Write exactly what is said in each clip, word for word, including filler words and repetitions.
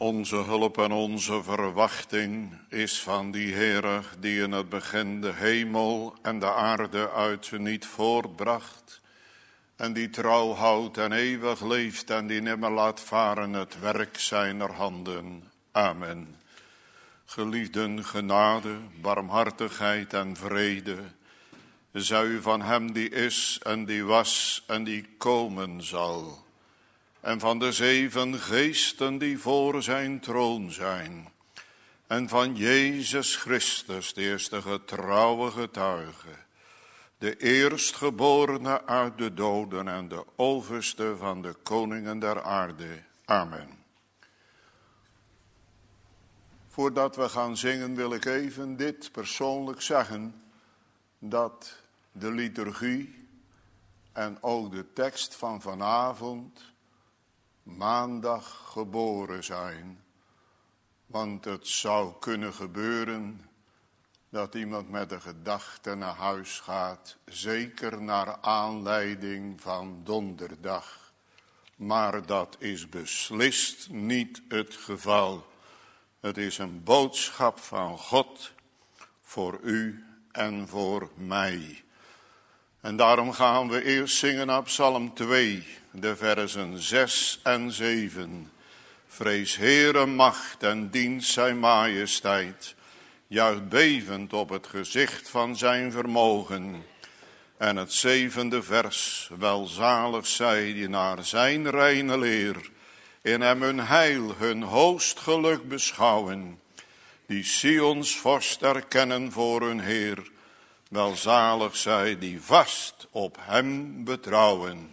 onze hulp en onze verwachting is van die Heere die in het begin de hemel en de aarde uit niet voortbracht en die trouw houdt en eeuwig leeft en die nimmer laat varen het werk zijner handen. Amen. Geliefden, genade, barmhartigheid en vrede zij u van hem die is en die was en die komen zal, en van de zeven geesten die voor zijn troon zijn, en van Jezus Christus, de eerste getrouwe getuige, de eerstgeborene uit de doden en de overste van de koningen der aarde. Amen. Voordat we gaan zingen wil ik even dit persoonlijk zeggen, dat de liturgie en ook de tekst van vanavond maandag geboren zijn. Want het zou kunnen gebeuren dat iemand met de gedachte naar huis gaat, zeker naar aanleiding van donderdag. Maar dat is beslist niet het geval. Het is een boodschap van God voor u en voor mij. En daarom gaan we eerst zingen op Psalm twee, de versen zes en zeven. Vrees Heere macht en dienst zijn majesteit. Juich bevend op het gezicht van zijn vermogen. En het zevende vers, welzalig zij die naar zijn reine leer in hem hun heil, hun hoogst geluk beschouwen. Die Sions vorst erkennen voor hun Heer. Welzalig zij die vast op hem betrouwen.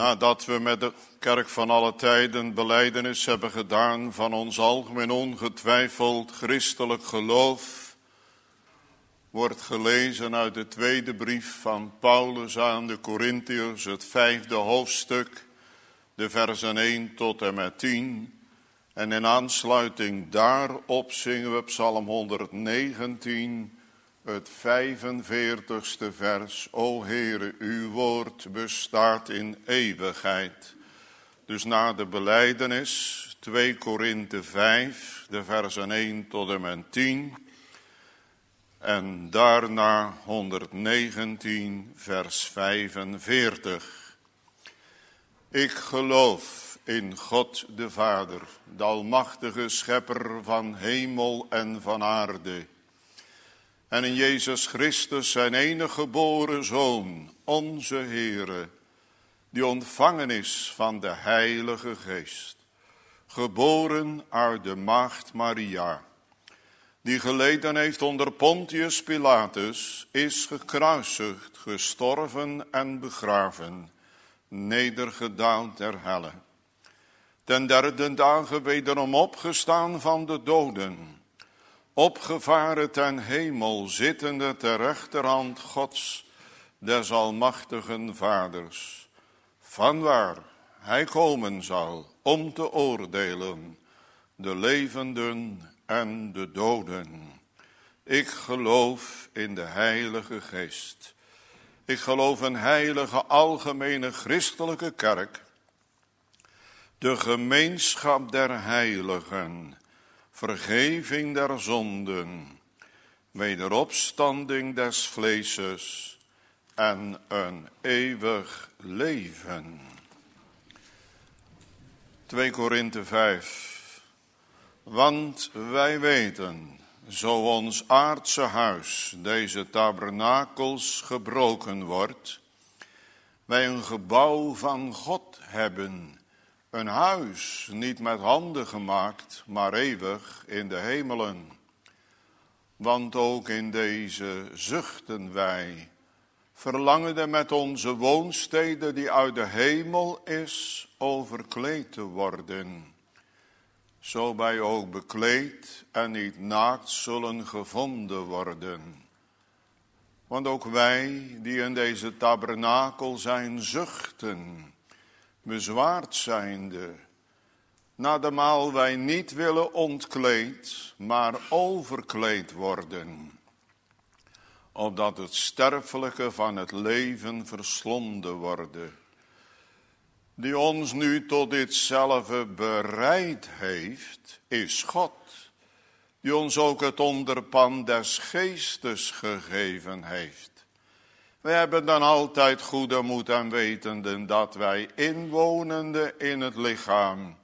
Nadat we met de kerk van alle tijden belijdenis hebben gedaan van ons algemeen ongetwijfeld christelijk geloof, wordt gelezen uit de tweede brief van Paulus aan de Korintiërs, het vijfde hoofdstuk, de versen één tot en met tien. En in aansluiting daarop zingen we Psalm honderdnegentien, het vijfenveertigste vers. O Heere, uw woord bestaat in eeuwigheid. Dus na de belijdenis, twee Korinthe vijf, de versen één tot en met tien. En daarna honderdnegentien, vers vijfenveertig. Ik geloof in God de Vader, de almachtige schepper van hemel en van aarde. En in Jezus Christus, zijn enige geboren Zoon, onze Heere, die ontvangen is van de Heilige Geest, geboren uit de maagd Maria, die geleden heeft onder Pontius Pilatus, is gekruisigd, gestorven en begraven, nedergedaald ter helle. Ten derde dagen wederom opgestaan van de doden, opgevaren ten hemel, zittende ter rechterhand Gods, des almachtigen Vaders, vanwaar hij komen zal om te oordelen de levenden en de doden. Ik geloof in de Heilige Geest. Ik geloof een heilige algemene christelijke kerk, de gemeenschap der heiligen, vergeving der zonden, wederopstanding des vleeses en een eeuwig leven. twee Korinthe vijf. Want wij weten, zo ons aardse huis, deze tabernakels, gebroken wordt, wij een gebouw van God hebben, een huis niet met handen gemaakt, maar eeuwig in de hemelen. Want ook in deze zuchten wij, verlangende met onze woonstede die uit de hemel is, overkleed te worden. Zo wij ook bekleed en niet naakt zullen gevonden worden. Want ook wij die in deze tabernakel zijn zuchten, bezwaard zijnde, nademaal wij niet willen ontkleed, maar overkleed worden, opdat het sterfelijke van het leven verslonden worden, die ons nu tot ditzelfde bereid heeft, is God, die ons ook het onderpand des geestes gegeven heeft. Wij hebben dan altijd goede moed en wetenden dat wij inwonende in het lichaam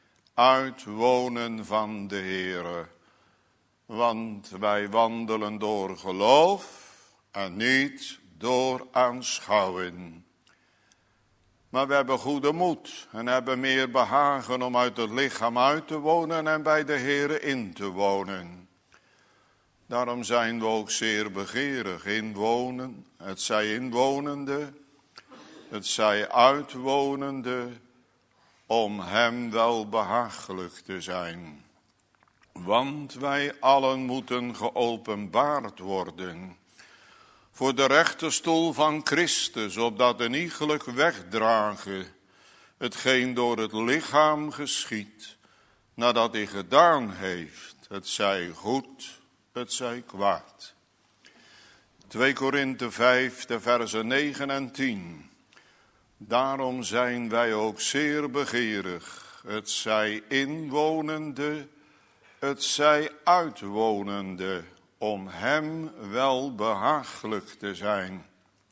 uitwonen van de Heere. Want wij wandelen door geloof en niet door aanschouwen. Maar we hebben goede moed en hebben meer behagen om uit het lichaam uit te wonen en bij de Heere in te wonen. Daarom zijn we ook zeer begeerig inwonen, het zij inwonende, het zij uitwonende, om hem wel behagelijk te zijn. Want wij allen moeten geopenbaard worden voor de rechterstoel van Christus, opdat een iegelijk wegdragen hetgeen door het lichaam geschiedt, nadat hij gedaan heeft, het zij goed, het zij kwaad. twee Korinthe vijf, de versen negen en tien. Daarom zijn wij ook zeer begeerig, het zij inwonende, het zij uitwonende, om hem wel behagelijk te zijn.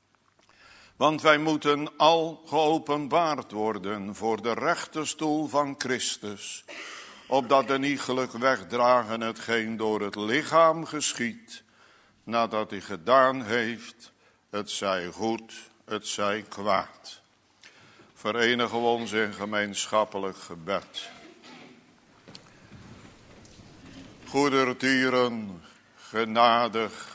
Want wij moeten al geopenbaard worden voor de rechterstoel van Christus, opdat een iegelijk wegdragen hetgeen door het lichaam geschiedt, nadat hij gedaan heeft, het zij goed, het zij kwaad. Verenigen we ons in gemeenschappelijk gebed. Goedertieren, genadig,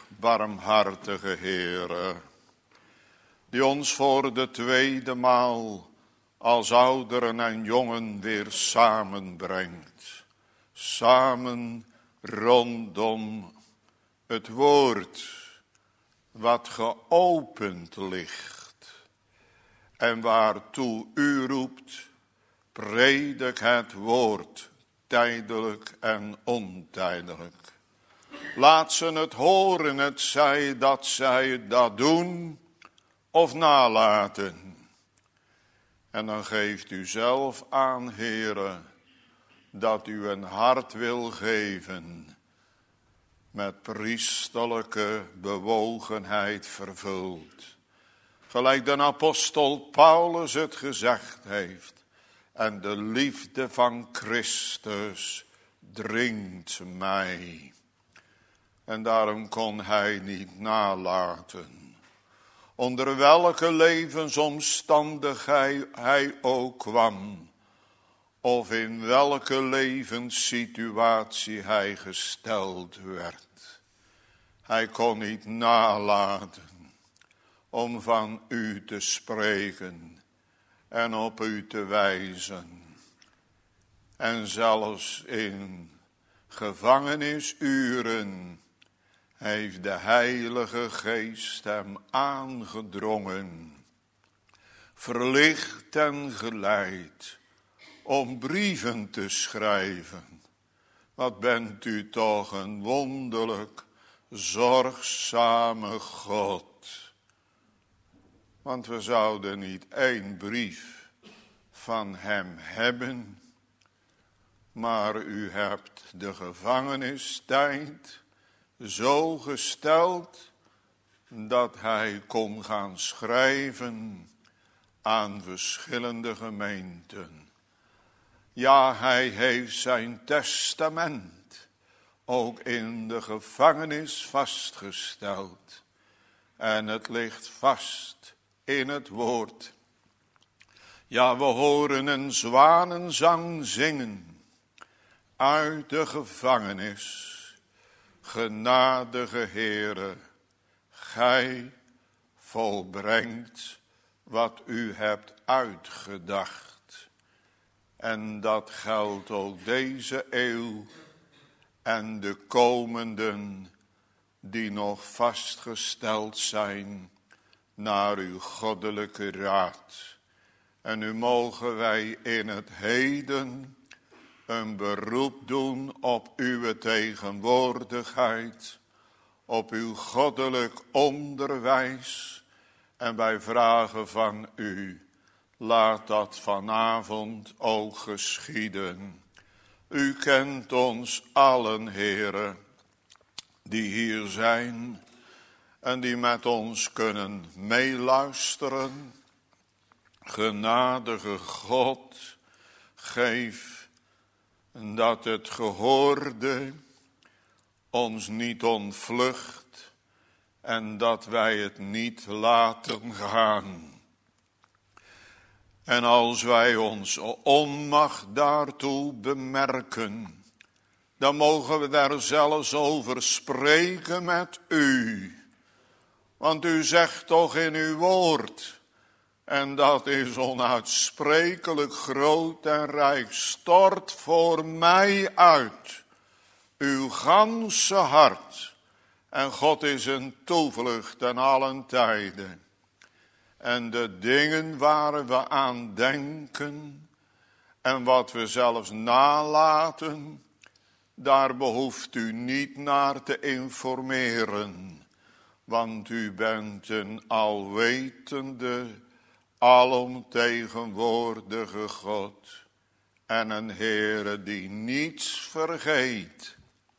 barmhartige Heere, die ons voor de tweede maal als ouderen en jongen weer samenbrengt. Samen rondom het woord wat geopend ligt. En waartoe u roept, predik het woord, tijdelijk en ontijdelijk. Laat ze het horen, het zij dat zij dat doen of nalaten. En dan geeft u zelf aan, Heere, dat u een hart wil geven, met priesterlijke bewogenheid vervuld. Gelijk de apostel Paulus het gezegd heeft. En de liefde van Christus dringt mij. En daarom kon hij niet nalaten. Onder welke levensomstandigheid hij ook kwam. Of in welke levenssituatie hij gesteld werd. Hij kon niet nalaten om van u te spreken en op u te wijzen. En zelfs in gevangenisuren heeft de Heilige Geest hem aangedrongen, verlicht en geleid om brieven te schrijven. Wat bent u toch een wonderlijk zorgzame God. Want we zouden niet één brief van hem hebben, maar u hebt de gevangenistijd zo gesteld dat hij kon gaan schrijven aan verschillende gemeenten. Ja, hij heeft zijn testament ook in de gevangenis vastgesteld. En het ligt vast in het woord. Ja, we horen een zwanenzang zingen uit de gevangenis. Genadige Heere, gij volbrengt wat u hebt uitgedacht. En dat geldt ook deze eeuw en de komenden die nog vastgesteld zijn naar uw goddelijke raad. En nu mogen wij in het heden een beroep doen op uw tegenwoordigheid, op uw goddelijk onderwijs. En wij vragen van u, laat dat vanavond ook geschieden. U kent ons allen, Heere, die hier zijn en die met ons kunnen meeluisteren. Genadige God, geef dat het gehoorde ons niet ontvlucht en dat wij het niet laten gaan. En als wij onze onmacht daartoe bemerken, dan mogen we daar zelfs over spreken met u. Want u zegt toch in uw woord, en dat is onuitsprekelijk groot en rijk, stort voor mij uit uw ganse hart. En God is een toevlucht ten allen tijden. En de dingen waar we aan denken en wat we zelfs nalaten, daar behoeft u niet naar te informeren. Want u bent een alwetende, alomtegenwoordige God. En een Heere die niets vergeet,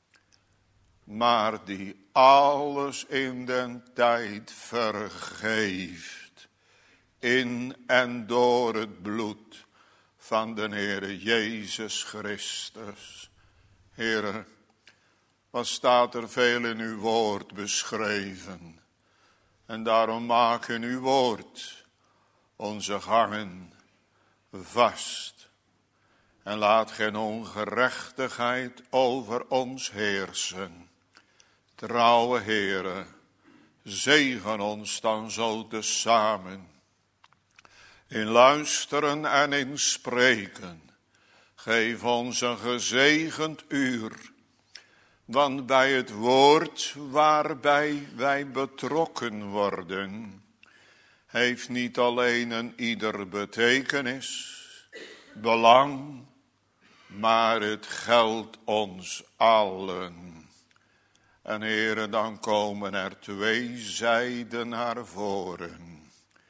maar die alles in den tijd vergeeft. In en door het bloed van de Heere Jezus Christus. Heere, wat staat er veel in uw woord beschreven. En daarom maak in uw woord onze gangen vast. En laat geen ongerechtigheid over ons heersen. Trouwe Heere, zegen ons dan zo tezamen. in luisteren en in spreken. Geef ons een gezegend uur, want bij het woord waarbij wij betrokken worden, heeft niet alleen een ieder betekenis, belang, maar het geldt ons allen. En Heere, dan komen er twee zijden naar voren,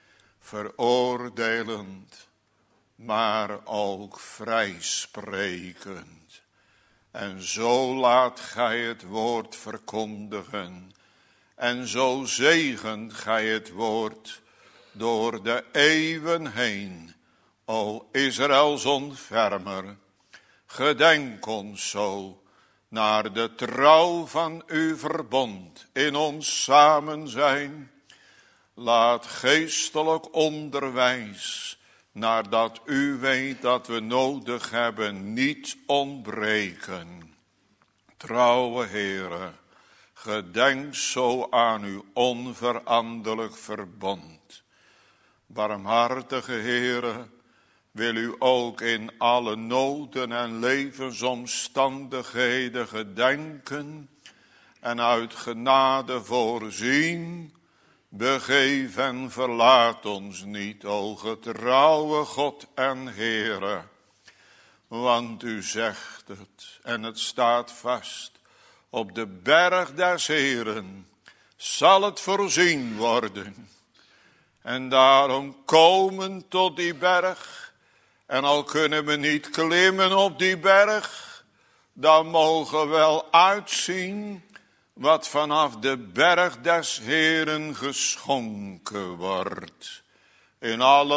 veroordelend, maar ook vrijsprekend. En zo laat gij het woord verkondigen, en zo zegent gij het woord door de eeuwen heen. O Israëls ontfermer, gedenk ons zo naar de trouw van uw verbond in ons samen zijn. Laat geestelijk onderwijs, nadat u weet dat we nodig hebben, niet ontbreken. Trouwe Heere, gedenk zo aan uw onveranderlijk verbond. Barmhartige Heere, wil u ook in alle noden en levensomstandigheden gedenken en uit genade voorzien. Begeef en verlaat ons niet, o getrouwe God en Heere. Want u zegt het en het staat vast. Op de berg des Heeren zal het voorzien worden. En daarom komen tot die berg. En al kunnen we niet klimmen op die berg, dan mogen we wel uitzien wat vanaf de berg des Heeren geschonken wordt. In alle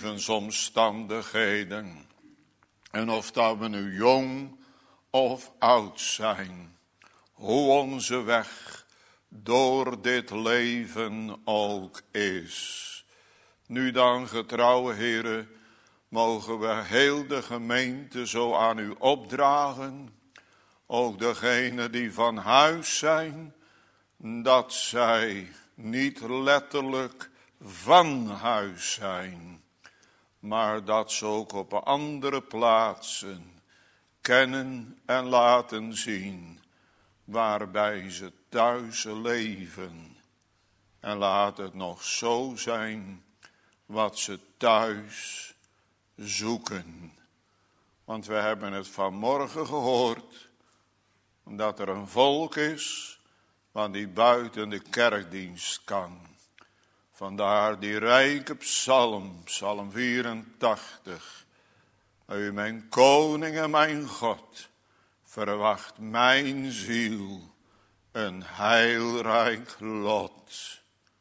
levensomstandigheden. En of dat we nu jong of oud zijn. Hoe onze weg door dit leven ook is. Nu dan, getrouwe Heere, mogen we heel de gemeente zo aan u opdragen. Ook degenen die van huis zijn, dat zij niet letterlijk van huis zijn, maar dat ze ook op andere plaatsen kennen en laten zien, waarbij ze thuis leven. En laat het nog zo zijn wat ze thuis zoeken. Want we hebben het vanmorgen gehoord, dat er een volk is, wat die buiten de kerkdienst kan. Vandaar die rijke psalm, psalm vierentachtig. U mijn koning en mijn God, verwacht mijn ziel een heilrijk lot.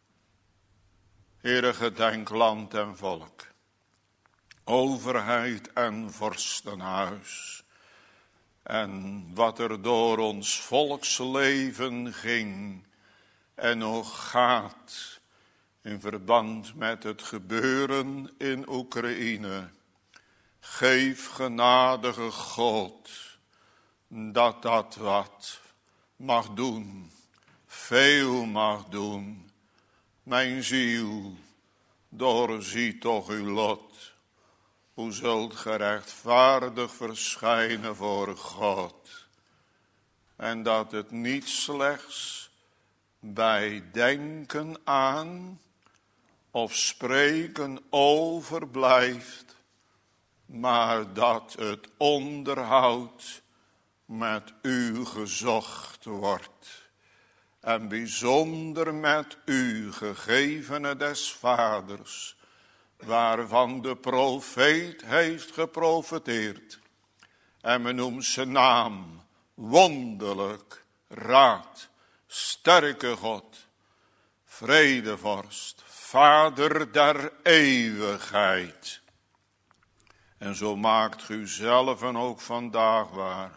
Heere, gedenk land en volk, overheid en vorstenhuis. En wat er door ons volksleven ging en nog gaat in verband met het gebeuren in Oekraïne. Geef, genadige God, dat dat wat mag doen, veel mag doen. Mijn ziel, doorzie toch uw lot. Hoe zult gerechtvaardig verschijnen voor God. En dat het niet slechts bij denken aan of spreken over blijft, maar dat het onderhoud met u gezocht wordt. En bijzonder met u, gegevene des vaders, waarvan de profeet heeft geprofeteerd. En men noemt zijn naam wonderlijk, raad, sterke God, vredevorst, Vader der eeuwigheid. En zo maakt u zelf en ook vandaag waar.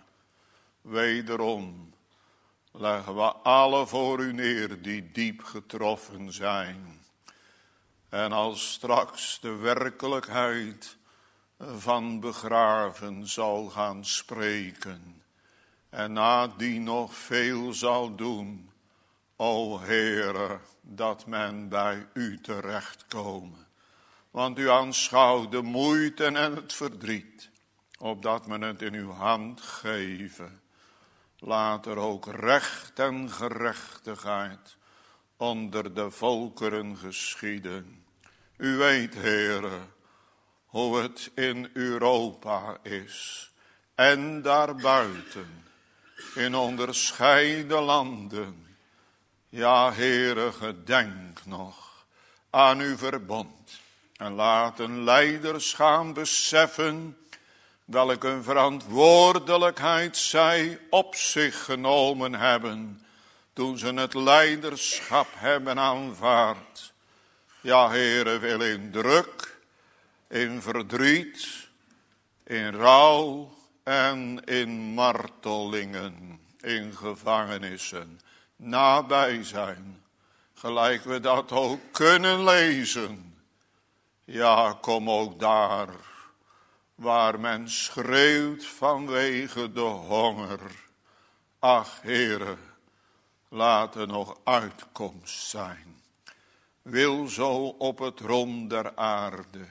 Wederom leggen we alle voor u neer die diep getroffen zijn. En als straks de werkelijkheid van begraven zal gaan spreken. En nadien nog veel zal doen. O Heere, dat men bij u terechtkomen. Want u aanschouwt de moeite en het verdriet, opdat men het in uw hand geven. Laat er ook recht en gerechtigheid onder de volkeren geschieden. U weet, Heere, hoe het in Europa is en daarbuiten, in onderscheiden landen. Ja, Heere, gedenk nog aan uw verbond en laten leiders gaan beseffen welke verantwoordelijkheid zij op zich genomen hebben toen ze het leiderschap hebben aanvaard. Ja, Heere, wil in druk, in verdriet, in rouw en in martelingen, in gevangenissen, nabij zijn, gelijk we dat ook kunnen lezen. Ja, kom ook daar, waar men schreeuwt vanwege de honger. Ach, Heere, laat er nog uitkomst zijn. Wil zo op het rond der aarde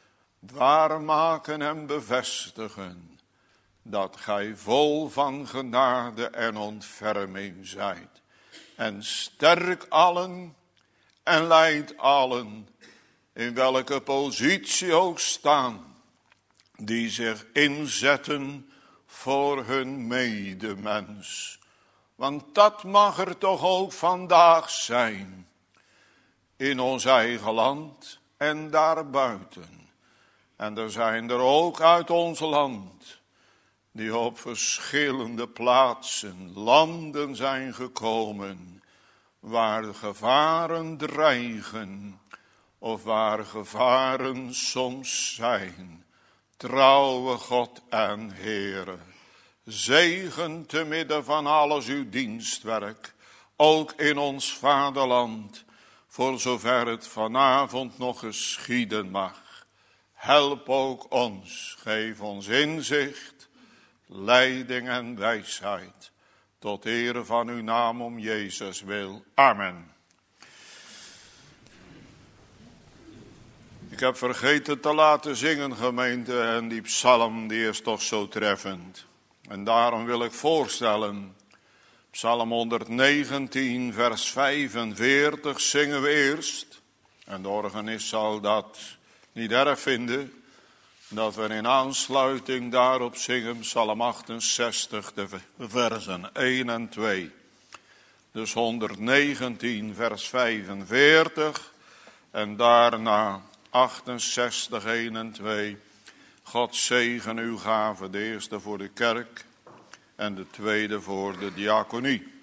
waarmaken en bevestigen dat gij vol van genade en ontferming zijt. En sterk allen en leid allen, in welke positie ook staan, die zich inzetten voor hun medemens. Want dat mag er toch ook vandaag zijn, in ons eigen land en daarbuiten. En er zijn er ook uit ons land, die op verschillende plaatsen, landen zijn gekomen, waar gevaren dreigen, of waar gevaren soms zijn. Trouwe God en Heere, zegen te midden van alles uw dienstwerk, ook in ons vaderland, voor zover het vanavond nog geschieden mag. Help ook ons, geef ons inzicht, leiding en wijsheid, tot ere van uw naam om Jezus wil. Amen. Ik heb vergeten te laten zingen, gemeente, en die psalm die is toch zo treffend. En daarom wil ik voorstellen, psalm honderdnegentien vers vijfenveertig zingen we eerst. En de organist zal dat niet erg vinden, dat we in aansluiting daarop zingen psalm achtenzestig, de versen één en twee. Dus honderdnegentien vers vijfenveertig en daarna achtenzestig, één en twee. God zegen uw gave, de eerste voor de kerk en de tweede voor de diaconie.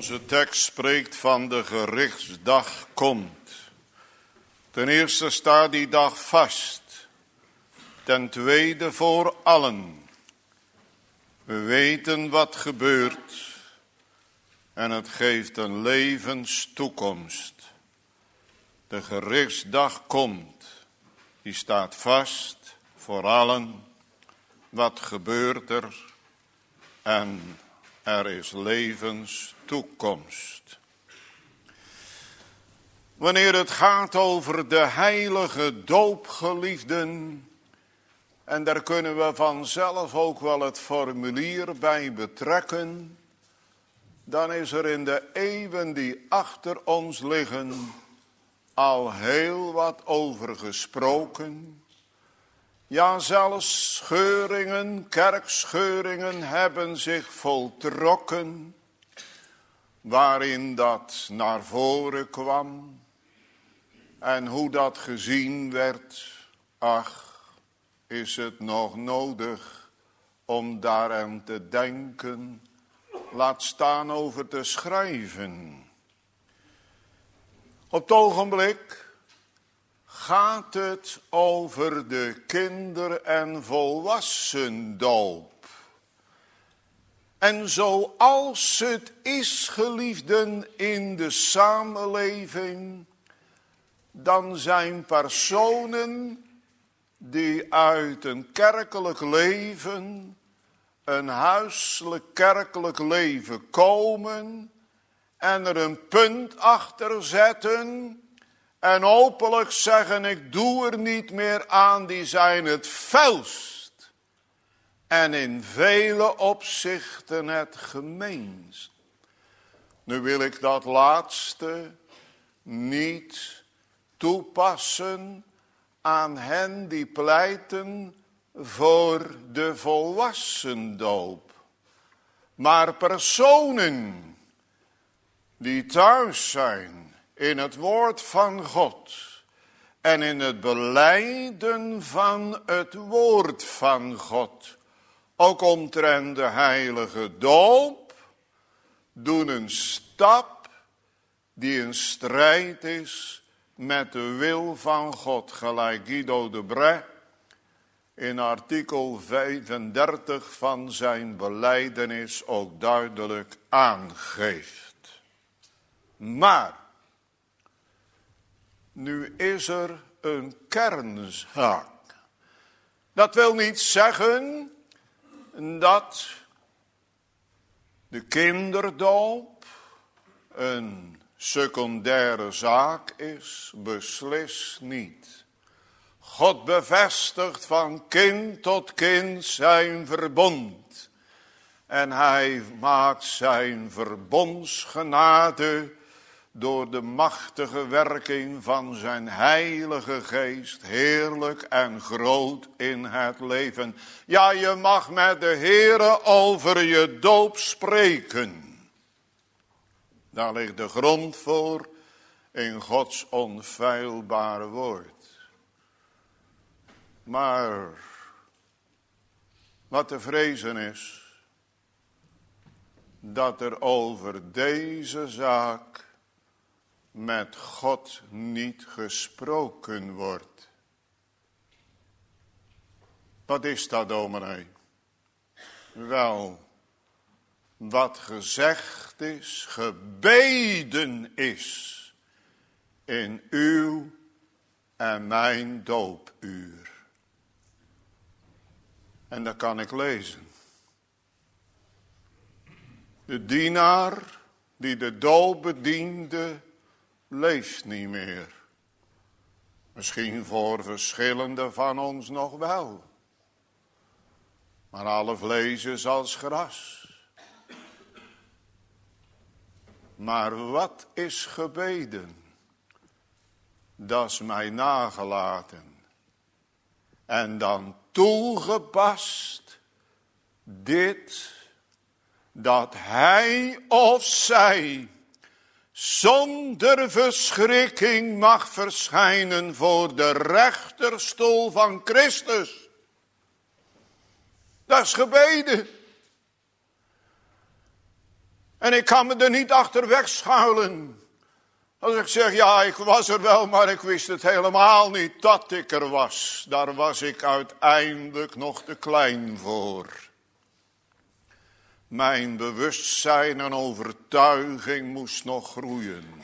Onze tekst spreekt van de gerichtsdag komt. Ten eerste staat die dag vast. Ten tweede voor allen. We weten wat gebeurt. En het geeft een levenstoekomst. De gerichtsdag komt. Die staat vast voor allen. Wat gebeurt er? En er is levenstoekomst. Wanneer het gaat over de heilige doop, geliefden, en daar kunnen we vanzelf ook wel het formulier bij betrekken, dan is er in de eeuwen die achter ons liggen al heel wat over gesproken. Ja, zelfs scheuringen, kerkscheuringen hebben zich voltrokken, waarin dat naar voren kwam. En hoe dat gezien werd, ach, is het nog nodig om daaraan te denken, laat staan over te schrijven. Op het ogenblik gaat het over de kinder- en volwassendoop. En zoals het is, geliefden, in de samenleving, dan zijn personen die uit een kerkelijk leven, een huiselijk kerkelijk leven komen en er een punt achter zetten en openlijk zeggen, ik doe er niet meer aan, die zijn het vuilst. En in vele opzichten het gemeenst. Nu wil ik dat laatste niet toepassen aan hen die pleiten voor de volwassendoop. Maar personen die thuis zijn in het woord van God en in het belijden van het woord van God, ook omtrent de heilige doop, doen een stap die een strijd is met de wil van God, gelijk Guido de Brès in artikel vijfendertig van zijn belijdenis ook duidelijk aangeeft. Maar nu is er een kernzaak. Dat wil niet zeggen dat de kinderdoop een secundaire zaak is, beslist niet. God bevestigt van kind tot kind zijn verbond. En hij maakt zijn verbondsgenade door de machtige werking van zijn heilige geest heerlijk en groot in het leven. Ja, je mag met de Heere over je doop spreken. Daar ligt de grond voor in Gods onfeilbare woord. Maar wat te vrezen is, dat er over deze zaak met God niet gesproken wordt. Wat is dat, dominee? Wel, wat gezegd is, gebeden is in uw en mijn doopuur. En dat kan ik lezen. De dienaar die de doop bediende, leeft niet meer. Misschien voor verschillende van ons nog wel. Maar alle vlees is als gras. Maar wat is gebeden? Dat is mij nagelaten. En dan toegepast dit, dat hij of zij zonder verschrikking mag verschijnen voor de rechterstoel van Christus. Dat is gebeden. En ik kan me er niet achter wegschuilen. Als ik zeg, ja, ik was er wel, maar ik wist het helemaal niet dat ik er was. Daar was ik uiteindelijk nog te klein voor. Mijn bewustzijn en overtuiging moest nog groeien.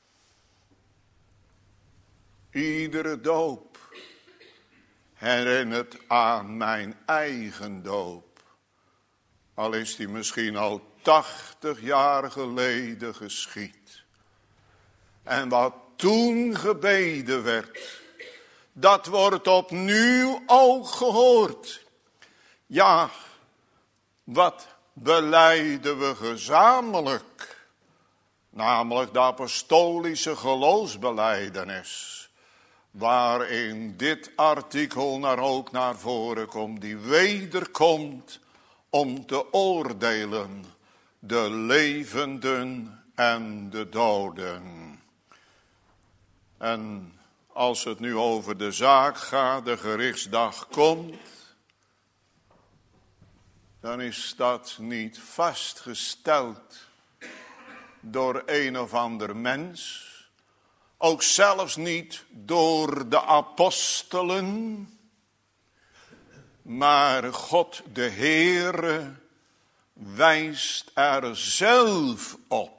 Iedere doop herinnert aan mijn eigen doop. Al is die misschien al tachtig jaar geleden geschied. En wat toen gebeden werd, dat wordt opnieuw ook gehoord. Ja, wat belijden we gezamenlijk? Namelijk de apostolische geloofsbelijdenis. Waarin dit artikel naar ook naar voren komt. Die wederkomt om te oordelen. De levenden en de doden. En als het nu over de zaak gaat, de gerichtsdag komt. Dan is dat niet vastgesteld door een of ander mens. Ook zelfs niet door de apostelen. Maar God de Heere wijst er zelf op.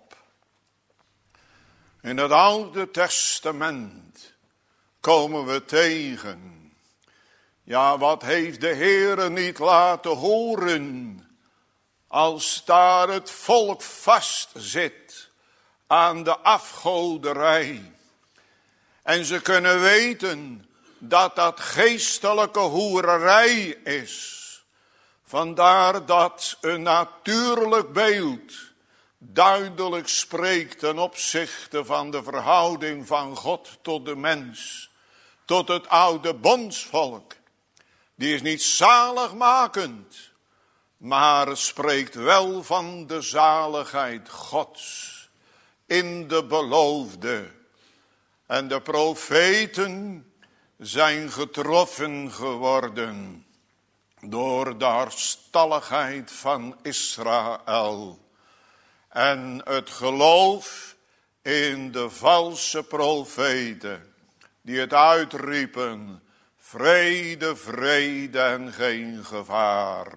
In het Oude Testament komen we tegen. Ja, wat heeft de Heere niet laten horen, als daar het volk vastzit aan de afgoderij. En ze kunnen weten dat dat geestelijke hoererij is. Vandaar dat een natuurlijk beeld duidelijk spreekt ten opzichte van de verhouding van God tot de mens. Tot het oude bondsvolk. Die is niet zaligmakend, maar spreekt wel van de zaligheid Gods in de beloofde. En de profeten zijn getroffen geworden door de harstalligheid van Israël. En het geloof in de valse profeten die het uitriepen: vrede, vrede en geen gevaar.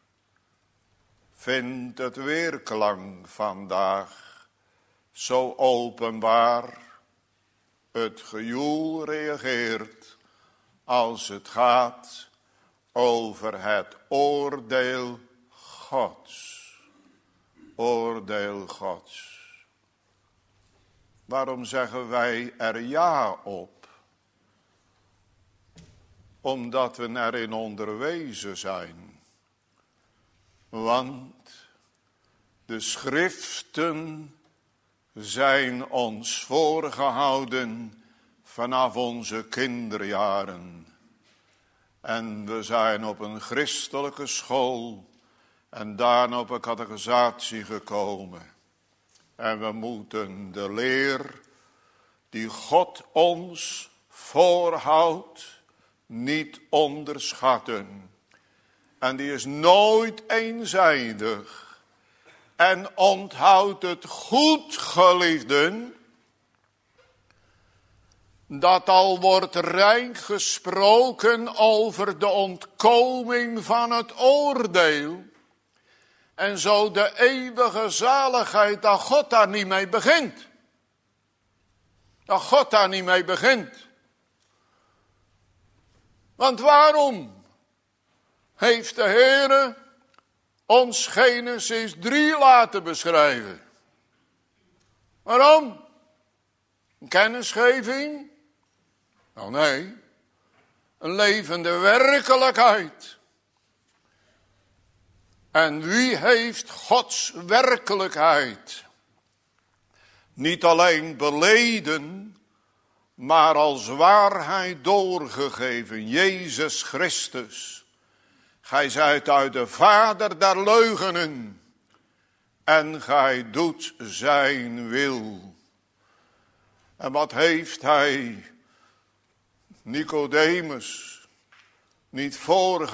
Vindt het weerklank vandaag zo openbaar. Het gejoel reageert als het gaat over het oordeel Gods. Oordeel Gods. Waarom zeggen wij er ja op? Omdat we erin onderwezen zijn. Want de schriften zijn ons voorgehouden vanaf onze kinderjaren. En we zijn op een christelijke school en daarna op een catechisatie gekomen. En we moeten de leer die God ons voorhoudt niet onderschatten. En die is nooit eenzijdig. En onthoud het goed, geliefden, dat al wordt rijk gesproken over de ontkoming van het oordeel. En zo de eeuwige zaligheid, dat God daar niet mee begint. Dat God daar niet mee begint. Want waarom heeft de Heere ons Genesis drie laten beschrijven? Waarom? Een kennisgeving? Nou nee, een levende werkelijkheid. En wie heeft Gods werkelijkheid niet alleen beleden, maar als waarheid doorgegeven? Jezus Christus. Gij zijt uit de vader der leugenen en gij doet zijn wil. En wat heeft hij Nicodemus niet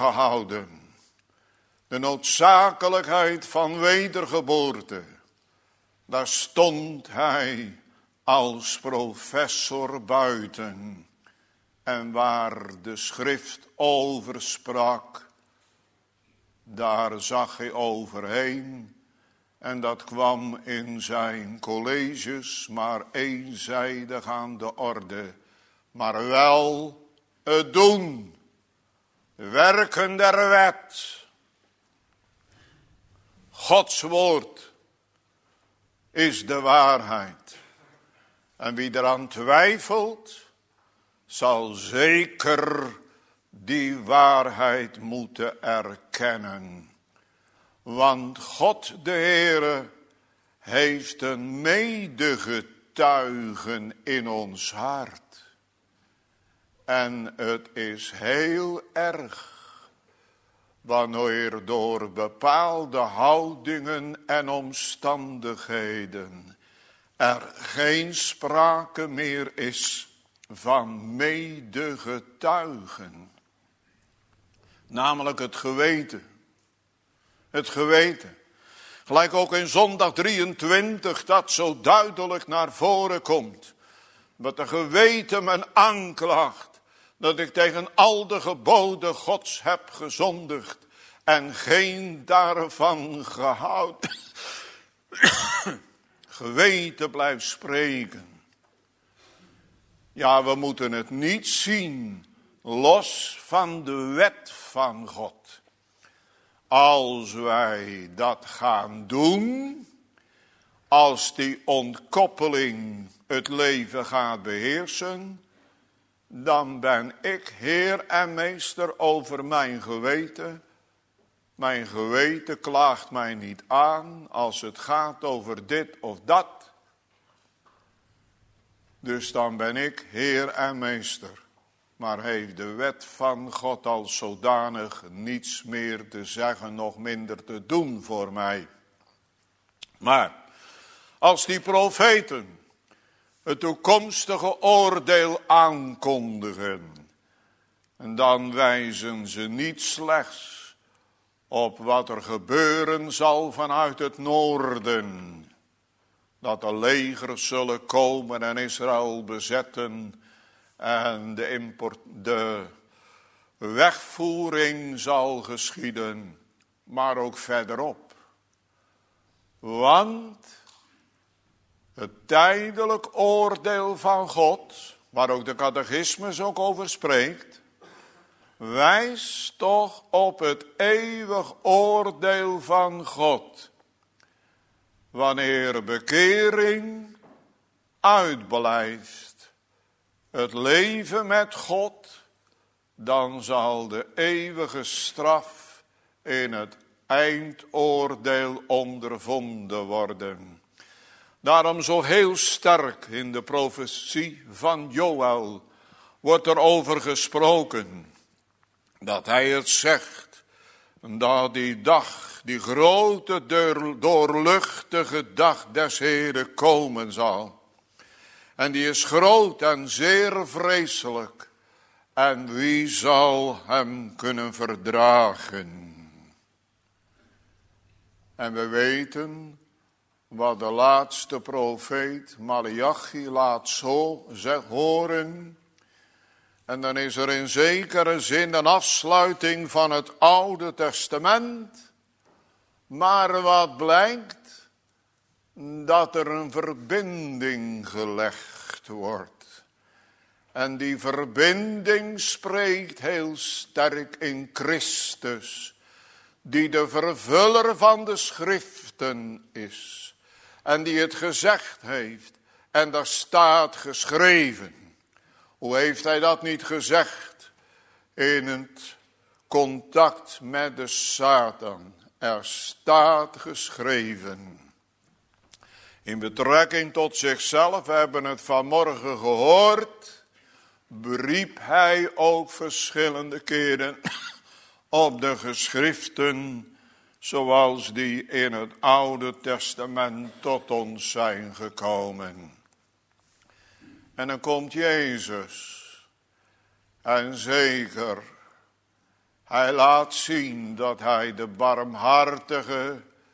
voorgehouden? De noodzakelijkheid van wedergeboorte. daar stond hij als professor buiten. En waar de schrift over sprak, daar zag hij overheen. En dat kwam in zijn colleges maar eenzijdig aan de orde. Maar wel het doen, werken der wet. Gods woord is de waarheid. En wie eraan twijfelt, zal zeker die waarheid moeten erkennen. Want God de Heere heeft een medegetuigen in ons hart. En het is heel erg wanneer door bepaalde houdingen en omstandigheden er geen sprake meer is van medegetuigen. Namelijk het geweten. Het geweten. Gelijk ook in zondag drieëntwintig dat zo duidelijk naar voren komt. Wat de geweten men aanklaagt. Dat ik tegen al de geboden Gods heb gezondigd. En geen daarvan gehouden. Geweten blijft spreken. Ja, we moeten het niet zien los van de wet van God. Als wij dat gaan doen, als die ontkoppeling het leven gaat beheersen, dan ben ik Heer en Meester over mijn geweten. Mijn geweten klaagt mij niet aan als het gaat over dit of dat. Dus dan ben ik Heer en Meester. Maar heeft de wet van God als zodanig niets meer te zeggen, nog minder te doen voor mij. Maar als die profeten het toekomstige oordeel aankondigen, en dan wijzen ze niet slechts op wat er gebeuren zal vanuit het noorden. Dat de legers zullen komen en Israël bezetten. En de, import, de wegvoering zal geschieden. Maar ook verderop. Want het tijdelijk oordeel van God, waar ook de catechismus ook over spreekt, wijst toch op het eeuwig oordeel van God. Wanneer bekering uitblijft, het leven met God, dan zal de eeuwige straf in het eindoordeel ondervonden worden. Daarom zo heel sterk in de profetie van Joël wordt er over gesproken. Dat hij het zegt, dat die dag, die grote doorluchtige dag des Heren komen zal. En die is groot en zeer vreselijk. En wie zal hem kunnen verdragen? En we weten wat de laatste profeet Maleachi laat zo horen. En dan is er in zekere zin een afsluiting van het Oude Testament. Maar wat blijkt? Dat er een verbinding gelegd wordt. En die verbinding spreekt heel sterk in Christus, die de vervuller van de schriften is. En die het gezegd heeft. En daar staat geschreven. Hoe heeft hij dat niet gezegd? In het contact met de Satan. Er staat geschreven. In betrekking tot zichzelf, we hebben het vanmorgen gehoord, beriep hij ook verschillende keren op de geschriften, zoals die in het Oude Testament tot ons zijn gekomen. En dan komt Jezus. En zeker, hij laat zien dat hij de barmhartige,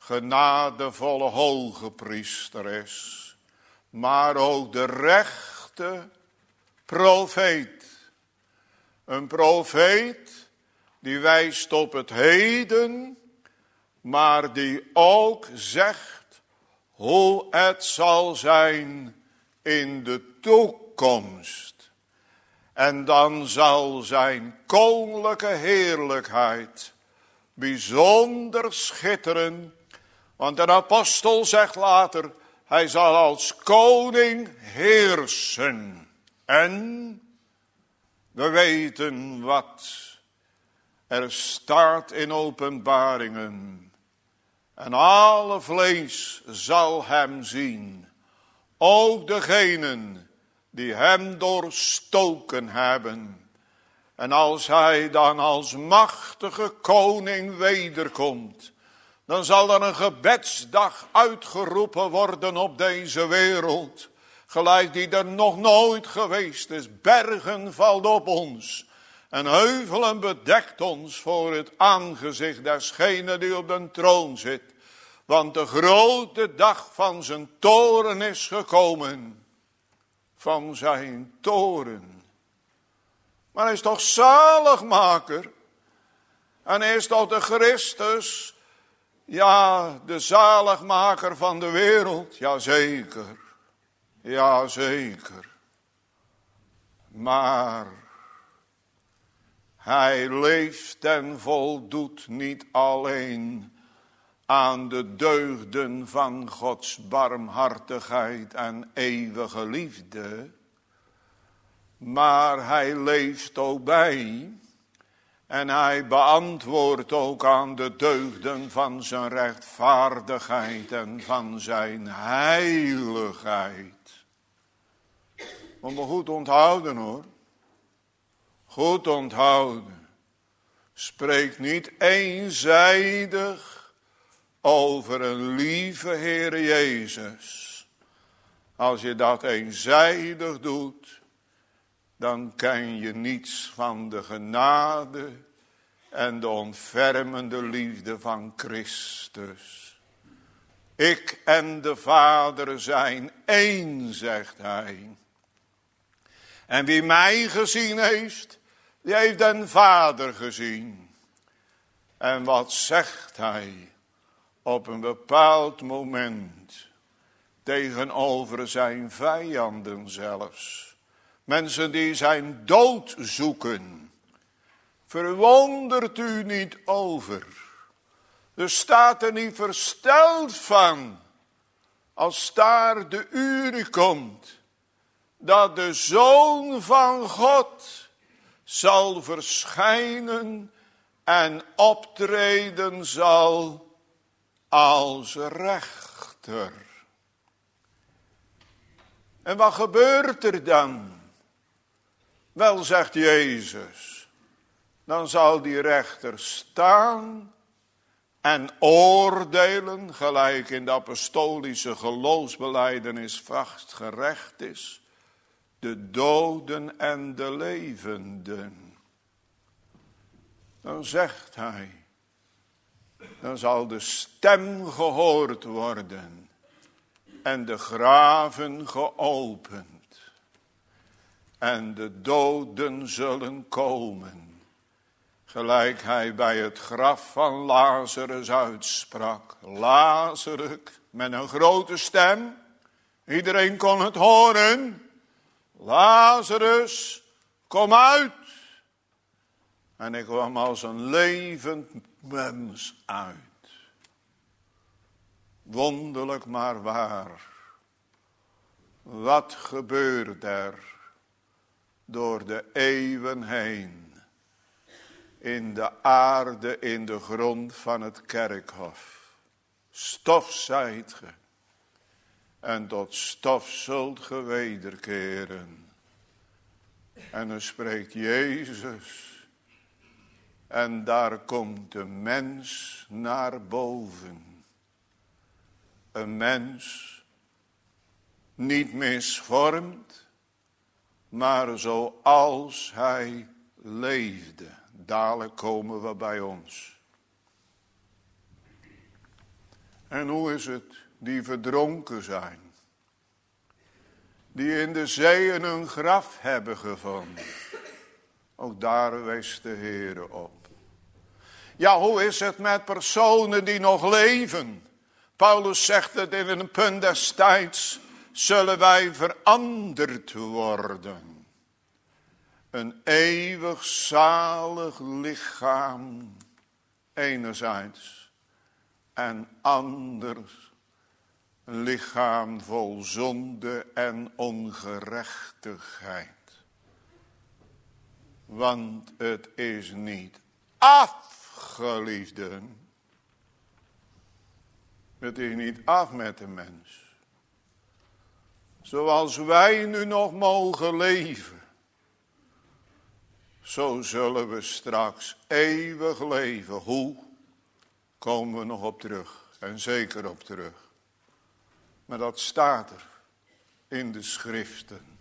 genadevolle hoge priester is, maar ook de rechte profeet. Een profeet die wijst op het heden, maar die ook zegt hoe het zal zijn in de toekomst. En dan zal zijn koninklijke heerlijkheid bijzonder schitteren. Want een apostel zegt later, hij zal als koning heersen. En we weten wat er staat in Openbaringen. En alle vlees zal hem zien. Ook degenen die hem doorstoken hebben. En als hij dan als machtige koning wederkomt, dan zal er een gebedsdag uitgeroepen worden op deze wereld. Gelijk die er nog nooit geweest is. Bergen valt op ons. En heuvelen bedekt ons voor het aangezicht desgene die op de troon zit. Want de grote dag van zijn toren is gekomen. Van zijn toren. Maar hij is toch zaligmaker. En hij is toch de Christus. Ja, de zaligmaker van de wereld. Jazeker. Jazeker. Maar hij leeft en voldoet niet alleen aan de deugden van Gods barmhartigheid en eeuwige liefde. Maar hij leeft ook bij en hij beantwoordt ook aan de deugden van zijn rechtvaardigheid en van zijn heiligheid. Moet me goed onthouden hoor. Goed onthouden. Spreek niet eenzijdig over een lieve Heer Jezus. Als je dat eenzijdig doet, dan ken je niets van de genade en de ontfermende liefde van Christus. Ik en de Vader zijn één, zegt hij. En wie mij gezien heeft, die heeft den Vader gezien. En wat zegt hij op een bepaald moment tegenover zijn vijanden zelfs. Mensen die zijn dood zoeken. Verwondert u niet over. Er staat er niet versteld van. Als daar de uur komt. Dat de Zoon van God zal verschijnen. En optreden zal als rechter. En wat gebeurt er dan? Wel, zegt Jezus, dan zal die rechter staan en oordelen, gelijk in de apostolische geloofsbelijdenis vastgerecht is, de doden en de levenden. Dan zegt hij, dan zal de stem gehoord worden en de graven geopend. En de doden zullen komen. Gelijk hij bij het graf van Lazarus uitsprak. Lazarus, met een grote stem. Iedereen kon het horen. Lazarus, kom uit. En ik kwam als een levend mens uit. Wonderlijk maar waar. Wat gebeurt er? Door de eeuwen heen. In de aarde, in de grond van het kerkhof. Stof zijt ge. En tot stof zult ge wederkeren. En dan spreekt Jezus. En daar komt de mens naar boven. Een mens. Niet misvormd. Maar zoals hij leefde. Dadelijk komen we bij ons. En hoe is het die verdronken zijn? Die in de zeeën een graf hebben gevonden. Ook daar wees de Heere op. Ja, hoe is het met personen die nog leven? Paulus zegt het in een punt des tijds. Zullen wij veranderd worden? Een eeuwig zalig lichaam enerzijds. En anders een lichaam vol zonde en ongerechtigheid. Want het is niet af, geliefden. Het is niet af met de mens. Zoals wij nu nog mogen leven. Zo zullen we straks eeuwig leven. Hoe? Komen we nog op terug. En zeker op terug. Maar dat staat er in de schriften.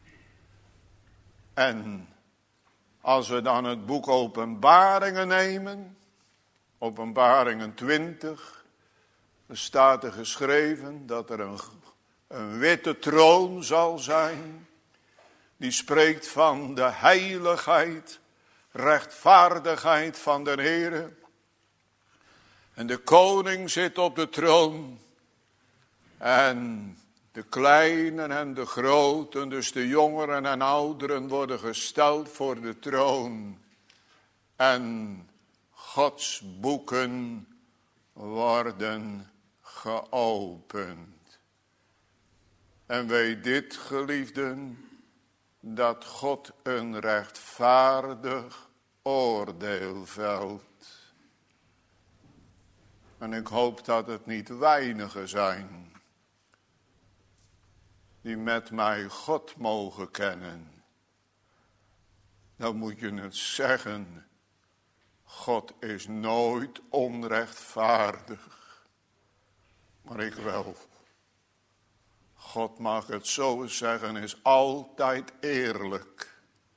En als we dan het boek Openbaringen nemen. Openbaringen twintig. Dan staat er geschreven dat er een, een witte troon zal zijn. Die spreekt van de heiligheid, rechtvaardigheid van de Heere. En de koning zit op de troon. En de kleinen en de groten, dus de jongeren en ouderen, worden gesteld voor de troon. En Gods boeken worden geopend. En weet dit, geliefden, dat God een rechtvaardig oordeel velt. En ik hoop dat het niet weinigen zijn die met mij God mogen kennen. Dan moet je het zeggen, God is nooit onrechtvaardig, maar ik wel. God, mag het zo zeggen, is altijd eerlijk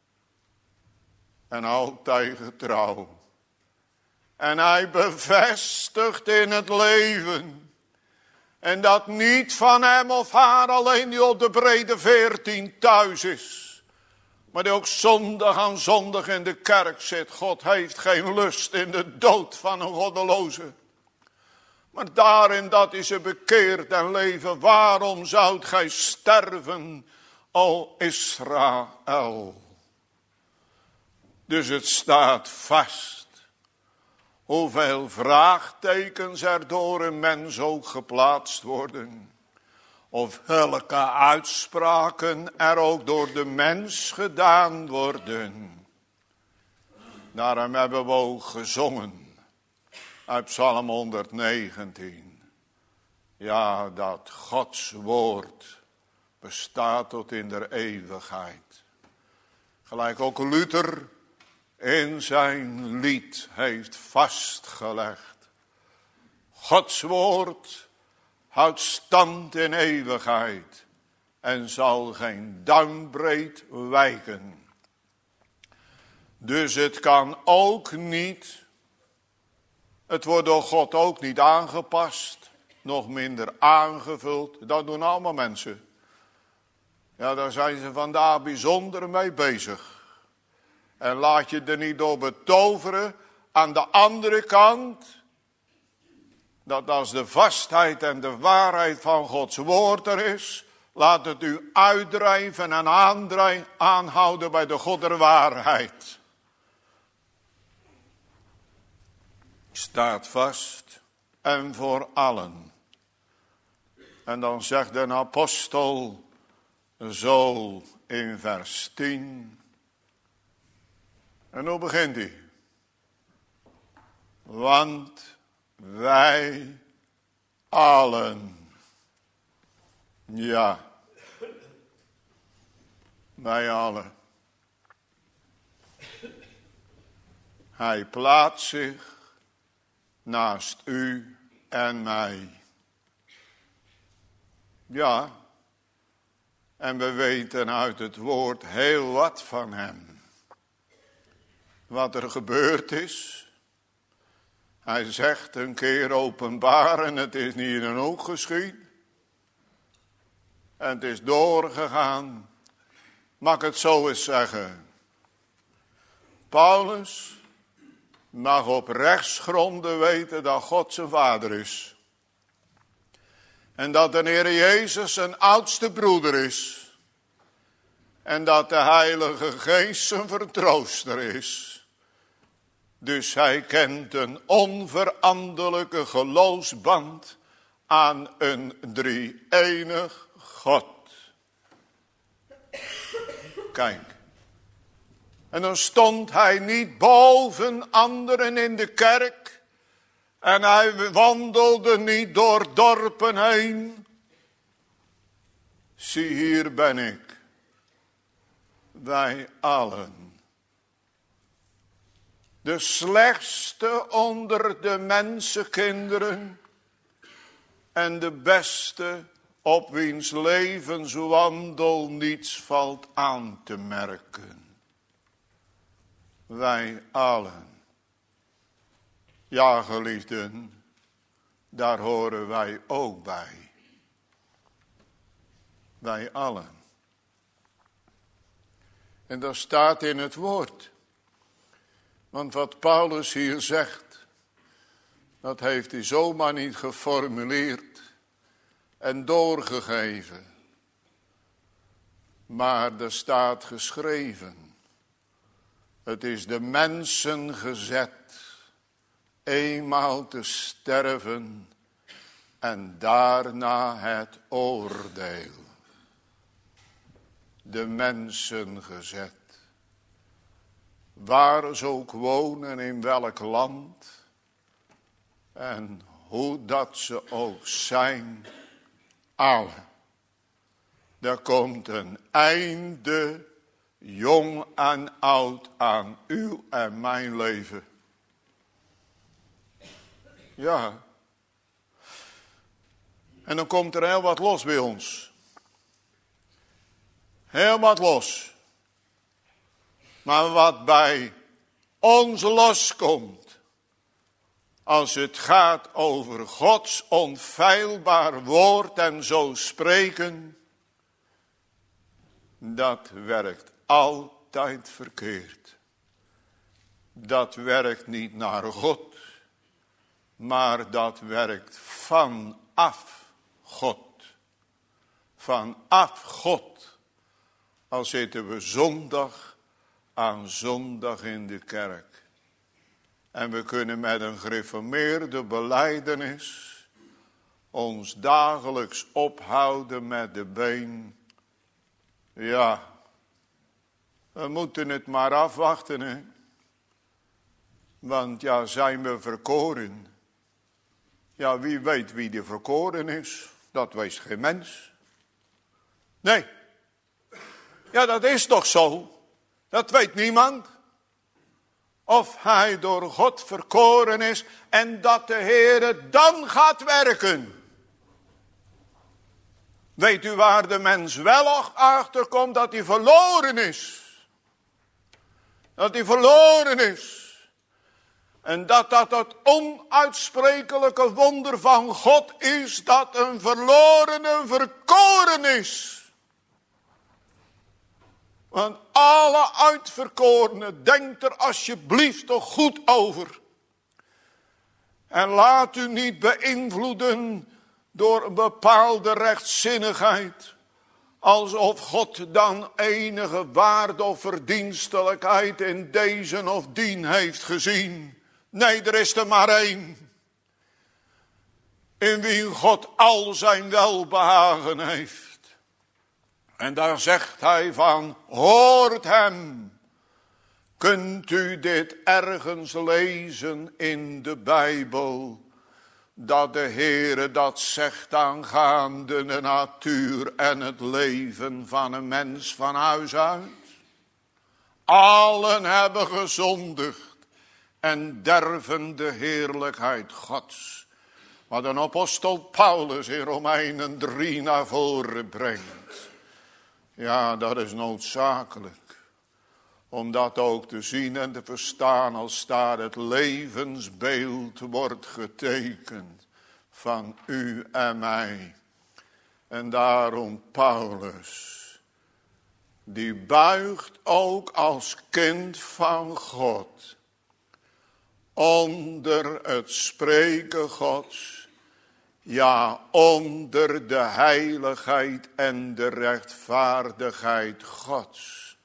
en altijd getrouw. En hij bevestigt in het leven. En dat niet van hem of haar alleen die op de brede veertien thuis is. Maar die ook zondag aan zondag in de kerk zit. God heeft geen lust in de dood van een goddeloze. Maar daarin dat is ze bekeerd en leven. Waarom zoudt gij sterven, o Israël? Dus het staat vast. Hoeveel vraagtekens er door een mens ook geplaatst worden. Of welke uitspraken er ook door de mens gedaan worden. Daarom hebben we ook gezongen. Uit Psalm honderdnegentien. Ja, dat Gods woord bestaat tot in der eeuwigheid. Gelijk ook Luther in zijn lied heeft vastgelegd. Gods woord houdt stand in eeuwigheid en zal geen duimbreed wijken. Dus het kan ook niet, het wordt door God ook niet aangepast, nog minder aangevuld. Dat doen allemaal mensen. Ja, daar zijn ze vandaag bijzonder mee bezig. En laat je er niet door betoveren. Aan de andere kant, dat als de vastheid en de waarheid van Gods woord er is, laat het u uitdrijven en aandrijven, aanhouden bij de God der waarheid. Staat vast en voor allen. En dan zegt de apostel zo in vers tien. En hoe begint hij? Want wij allen. Ja. Wij allen. Hij plaatst zich naast u en mij. Ja. En we weten uit het woord heel wat van hem. Wat er gebeurd is. Hij zegt een keer openbaar en het is niet in een oog geschied. En het is doorgegaan. Mag ik het zo eens zeggen? Paulus mag op rechtsgronden weten dat God zijn vader is. En dat de Heer Jezus zijn oudste broeder is. En dat de Heilige Geest zijn vertrooster is. Dus hij kent een onveranderlijke geloofsband aan een drie-enig God. Kijk. En dan stond hij niet boven anderen in de kerk. En hij wandelde niet door dorpen heen. Zie, hier ben ik. Wij allen. De slechtste onder de mensenkinderen. En de beste op wiens levenswandel niets valt aan te merken. Wij allen. Ja, geliefden, daar horen wij ook bij. Wij allen. En dat staat in het woord. Want wat Paulus hier zegt, dat heeft hij zomaar niet geformuleerd en doorgegeven. Maar er staat geschreven. Het is de mensen gezet eenmaal te sterven en daarna het oordeel. De mensen gezet. Waar ze ook wonen, in welk land. En hoe dat ze ook zijn. Alle. Er komt een einde, jong en oud, aan uw en mijn leven. Ja. En dan komt er heel wat los bij ons. Heel wat los. Maar wat bij ons loskomt, als het gaat over Gods onfeilbaar woord en zo spreken, dat werkt altijd verkeerd. Dat werkt niet naar God, maar dat werkt vanaf God. Vanaf God. Al zitten we zondag aan zondag in de kerk. En we kunnen met een gereformeerde belijdenis ons dagelijks ophouden met de been. Ja, we moeten het maar afwachten, hè. Want ja, zijn we verkoren? Ja, wie weet wie die verkoren is? Dat weet geen mens. Nee. Ja, dat is toch zo? Dat weet niemand. Of hij door God verkoren is en dat de Heere dan gaat werken. Weet u waar de mens wel achter komt? Dat hij verloren is. Dat hij verloren is. En dat dat het onuitsprekelijke wonder van God is. Dat een verlorene verkoren is. Want alle uitverkorenen, denkt er alsjeblieft toch goed over. En laat u niet beïnvloeden door een bepaalde rechtzinnigheid. Alsof God dan enige waarde of verdienstelijkheid in deze of dien heeft gezien. Nee, er is er maar één. In wie God al zijn welbehagen heeft. En daar zegt hij van, hoort hem. Kunt u dit ergens lezen in de Bijbel? Dat de Heere dat zegt aangaande de natuur en het leven van een mens van huis uit. Allen hebben gezondigd en derven de heerlijkheid Gods. Wat een apostel Paulus in Romeinen drie naar voren brengt. Ja, dat is noodzakelijk. om dat ook te zien en te verstaan als daar het levensbeeld wordt getekend van u en mij. En daarom Paulus, die buigt ook als kind van God onder het spreken Gods, ja, onder de heiligheid en de rechtvaardigheid Gods.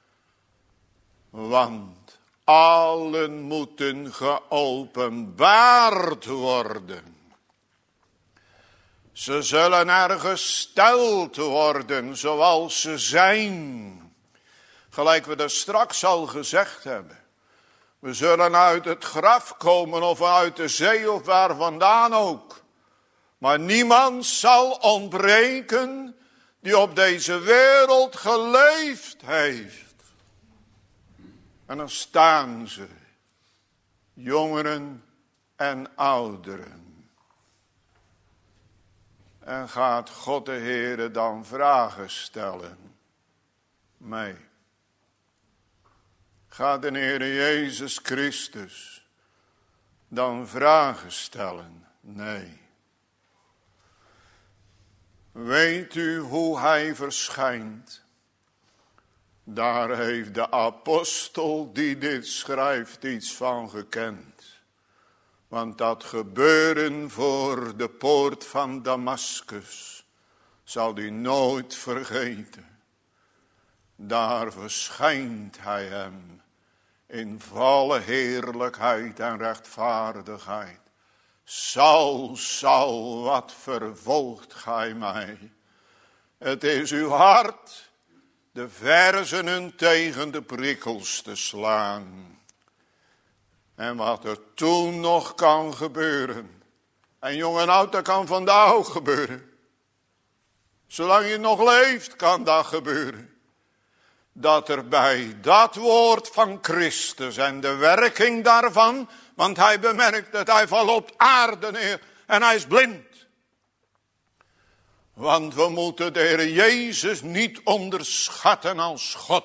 Want allen moeten geopenbaard worden. Ze zullen er gesteld worden zoals ze zijn. Gelijk we dat straks al gezegd hebben. We zullen uit het graf komen of uit de zee of waar vandaan ook. Maar niemand zal ontbreken die op deze wereld geleefd heeft. En dan staan ze, jongeren en ouderen. En gaat God de Heere dan vragen stellen? Nee. Gaat de Heere Jezus Christus dan vragen stellen? Nee. Weet u hoe hij verschijnt? Daar heeft de apostel die dit schrijft iets van gekend. Want dat gebeuren voor de poort van Damaskus zal hij nooit vergeten. Daar verschijnt hij hem in volle heerlijkheid en rechtvaardigheid. Saul, Saul, wat vervolgt gij mij? Het is uw hart de verzenen tegen de prikkels te slaan. En wat er toen nog kan gebeuren. En jong en oud, dat kan vandaag ook gebeuren. Zolang je nog leeft, kan dat gebeuren. Dat er bij dat woord van Christus en de werking daarvan, want hij bemerkt dat hij valt op aarde neer en hij is blind. Want we moeten de Heer Jezus niet onderschatten als God.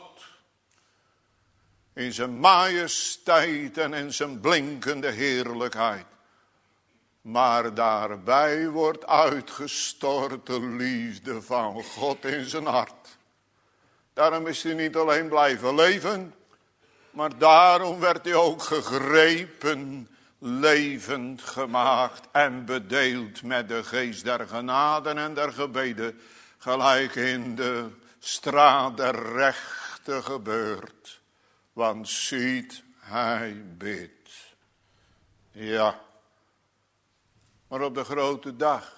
In zijn majesteit en in zijn blinkende heerlijkheid. Maar daarbij wordt uitgestort de liefde van God in zijn hart. Daarom is hij niet alleen blijven leven. Maar daarom werd hij ook gegrepen, levend gemaakt en bedeeld met de geest der genaden en der gebeden. Gelijk in de straat der rechten gebeurt. Want ziet, hij bidt. Ja. Maar op de grote dag.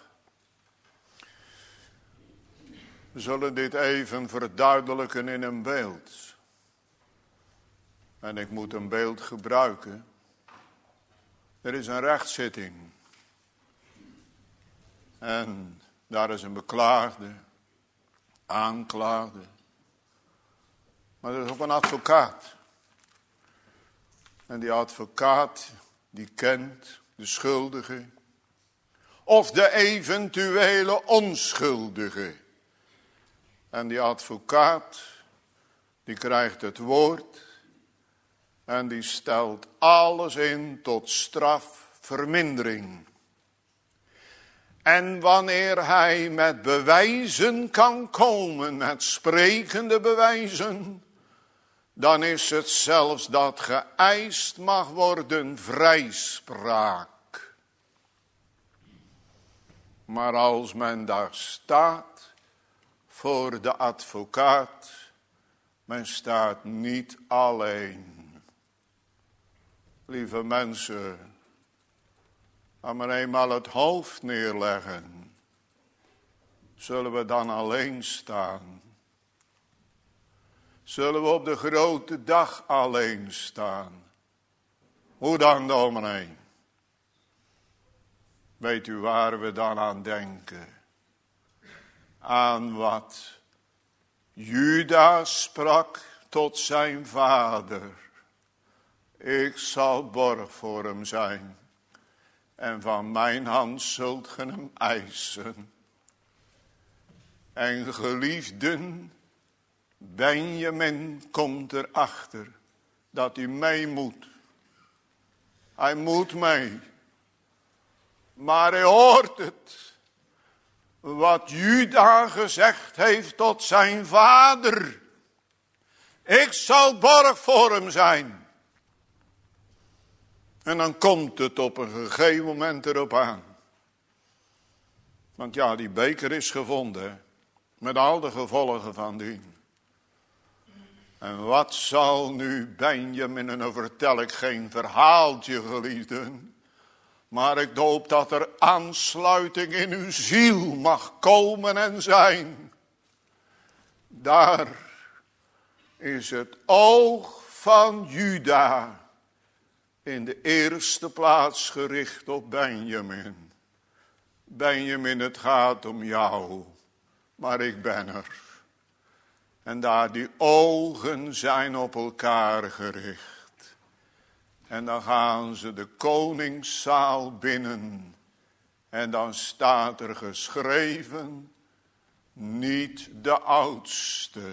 We zullen dit even verduidelijken in een beeld. En ik moet een beeld gebruiken. Er is een rechtszitting. En daar is een beklaagde, aanklaagde. Maar er is ook een advocaat. En die advocaat, die kent de schuldige. Of de eventuele onschuldige. En die advocaat, die krijgt het woord. En die stelt alles in tot strafvermindering. En wanneer hij met bewijzen kan komen, met sprekende bewijzen, dan is het zelfs dat geëist mag worden vrijspraak. Maar als men daar staat voor de advocaat, men staat niet alleen. Lieve mensen, als we eenmaal het hoofd neerleggen, zullen we dan alleen staan? Zullen we op de grote dag alleen staan? Hoe dan, dominee? Weet u waar we dan aan denken? Aan wat Judas sprak tot zijn vader. Ik zal borg voor hem zijn. En van mijn hand zult ge hem eisen. En geliefden, Benjamin komt erachter dat hij mee moet. Hij moet mee. Maar hij hoort het. Wat Juda gezegd heeft tot zijn vader. Ik zal borg voor hem zijn. En dan komt het op een gegeven moment erop aan. Want ja, die beker is gevonden. Met al de gevolgen van dien. En wat zal nu Benjamin, en dan vertel ik geen verhaaltje geliefden. Maar ik hoop dat er aansluiting in uw ziel mag komen en zijn. Daar is het oog van Juda in de eerste plaats gericht op Benjamin. Benjamin, het gaat om jou, maar ik ben er. En daar die ogen zijn op elkaar gericht. En dan gaan ze de koningszaal binnen. En dan staat er geschreven, niet de oudste,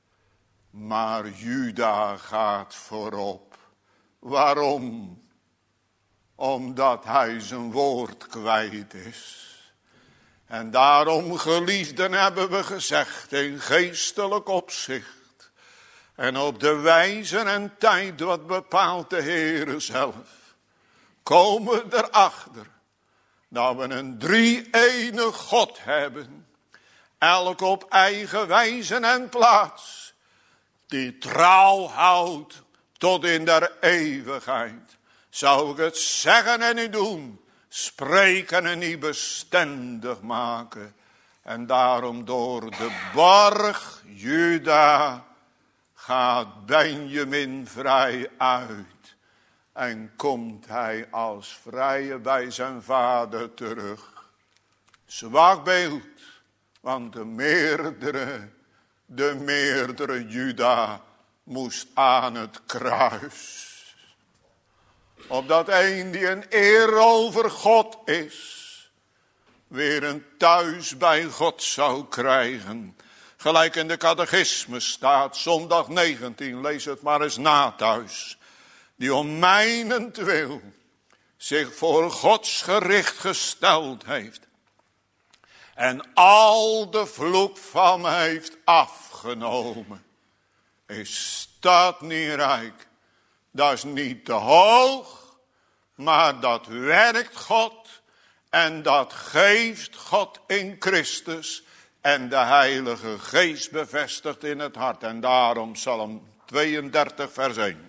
maar Juda gaat voorop. Waarom? Omdat hij zijn woord kwijt is. En daarom, geliefden, hebben we gezegd in geestelijk opzicht. En op de wijze en tijd wat bepaalt de Heere zelf. Komen we erachter dat we een drie-ene God hebben. Elk op eigen wijze en plaats. Die trouw houdt tot in der eeuwigheid. Zou ik het zeggen en niet doen. Spreken en niet bestendig maken. En daarom door de borg Juda gaat Benjamin vrij uit. En komt hij als vrije bij zijn vader terug. Zwak beeld, want de meerdere, de meerdere Juda moest aan het kruis. Opdat een die een eer over God is, weer een thuis bij God zou krijgen. Gelijk in de catechisme staat, zondag negentien, lees het maar eens na thuis. Die om mijnentwil zich voor Gods gericht gesteld heeft. En al de vloek van me heeft afgenomen. Is dat niet rijk? Dat is niet te hoog, maar dat werkt God en dat geeft God in Christus en de Heilige Geest bevestigt in het hart. En daarom Psalm tweeëndertig vers één.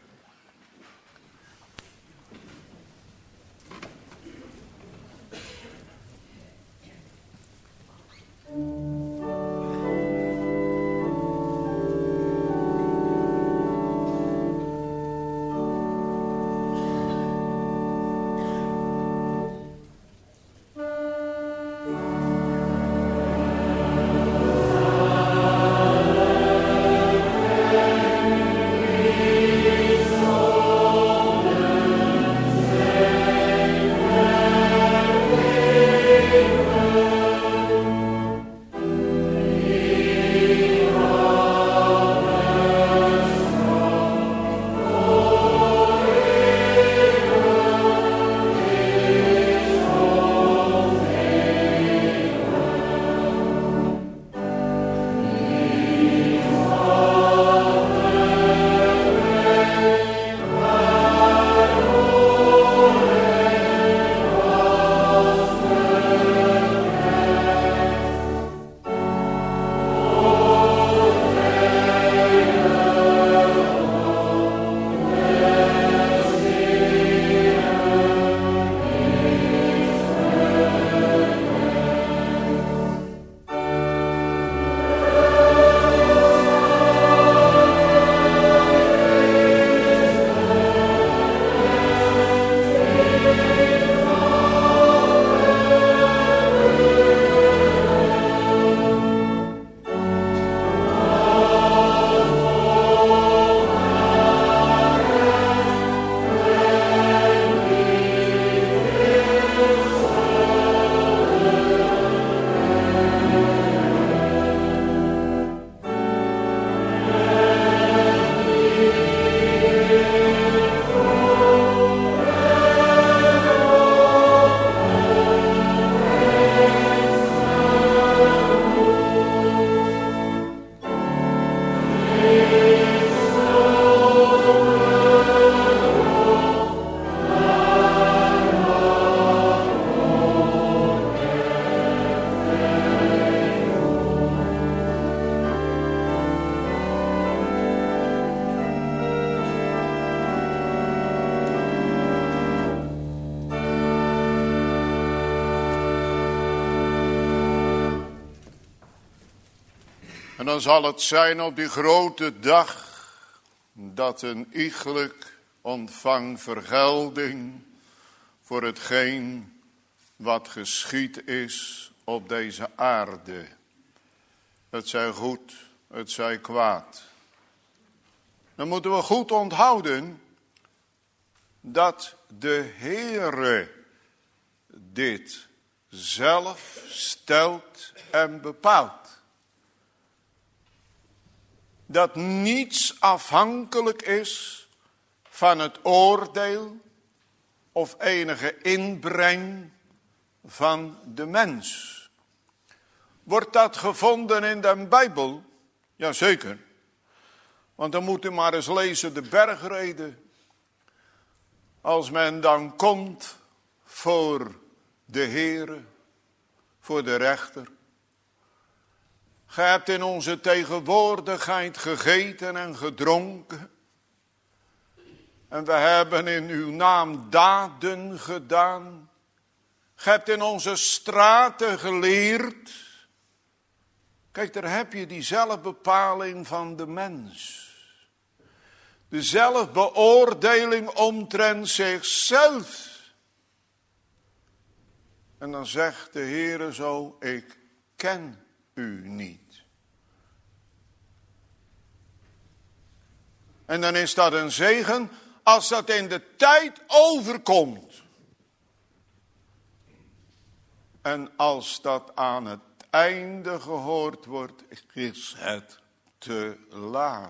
En dan zal het zijn op die grote dag dat een iegelijk ontvangt vergelding voor hetgeen wat geschied is op deze aarde. Het zij goed, het zij kwaad. Dan moeten we goed onthouden dat de Heere dit zelf stelt en bepaalt. Dat niets afhankelijk is van het oordeel of enige inbreng van de mens. Wordt dat gevonden in de Bijbel? Jazeker. Want dan moet u maar eens lezen de bergreden. Als men dan komt voor de Heere, voor de rechter. Gij hebt in onze tegenwoordigheid gegeten en gedronken. En we hebben in uw naam daden gedaan. Gij hebt in onze straten geleerd. Kijk, daar heb je die zelfbepaling van de mens. De zelfbeoordeling omtrent zichzelf. En dan zegt de Heere zo, ik ken u niet. En dan is dat een zegen als dat in de tijd overkomt. En als dat aan het einde gehoord wordt, is het te laat.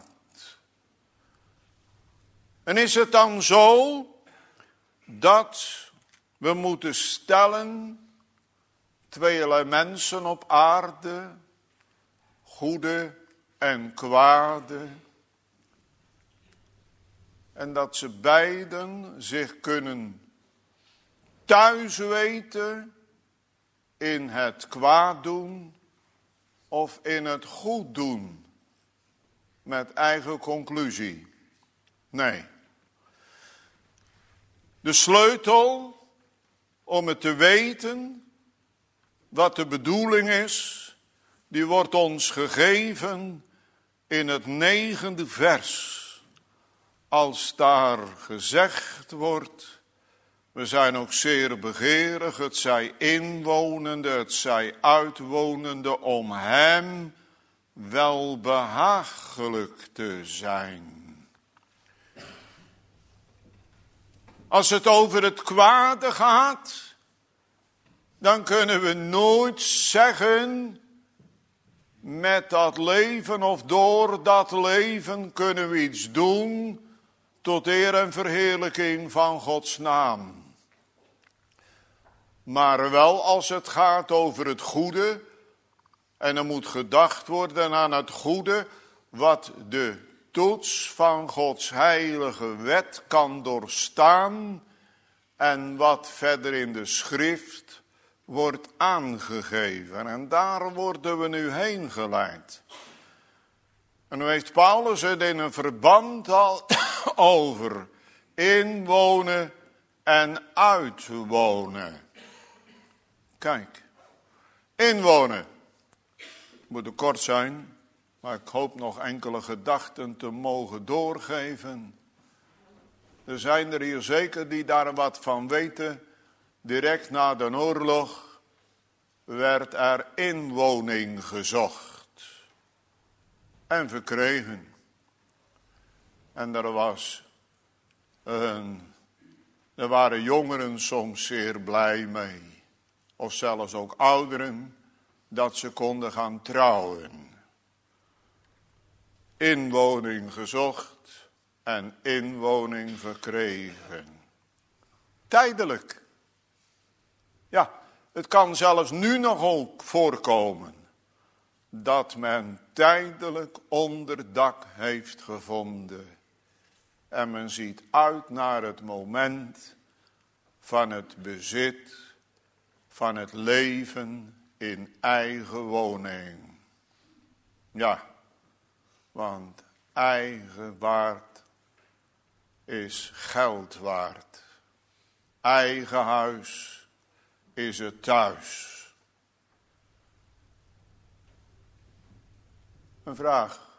En is het dan zo dat we moeten stellen tweeërlei mensen op aarde, goede en kwade, en dat ze beiden zich kunnen thuis weten in het kwaad doen of in het goed doen, met eigen conclusie? Nee. De sleutel om het te weten wat de bedoeling is, die wordt ons gegeven in het negende vers. Als daar gezegd wordt, we zijn ook zeer begeerig, het zij inwonende, het zij uitwonende, om hem welbehagelijk te zijn. Als het over het kwade gaat, dan kunnen we nooit zeggen, met dat leven of door dat leven kunnen we iets doen tot eer en verheerlijking van Gods naam. Maar wel als het gaat over het goede, en er moet gedacht worden aan het goede, wat de toets van Gods heilige wet kan doorstaan en wat verder in de schrift wordt aangegeven. En daar worden we nu heen geleid. En nu heeft Paulus het in een verband al over inwonen en uitwonen. Kijk, inwonen. Moet kort zijn, maar ik hoop nog enkele gedachten te mogen doorgeven. Er zijn er hier zeker die daar wat van weten. Direct na de oorlog werd er inwoning gezocht en verkregen. En er was een, er waren jongeren soms zeer blij mee, of zelfs ook ouderen, dat ze konden gaan trouwen. Inwoning gezocht en inwoning verkregen. Tijdelijk. Ja, het kan zelfs nu nog ook voorkomen dat men tijdelijk onderdak heeft gevonden. En men ziet uit naar het moment van het bezit, van het leven in eigen woning. Ja, want eigen waard is geld waard. Eigen huis is het thuis. Een vraag.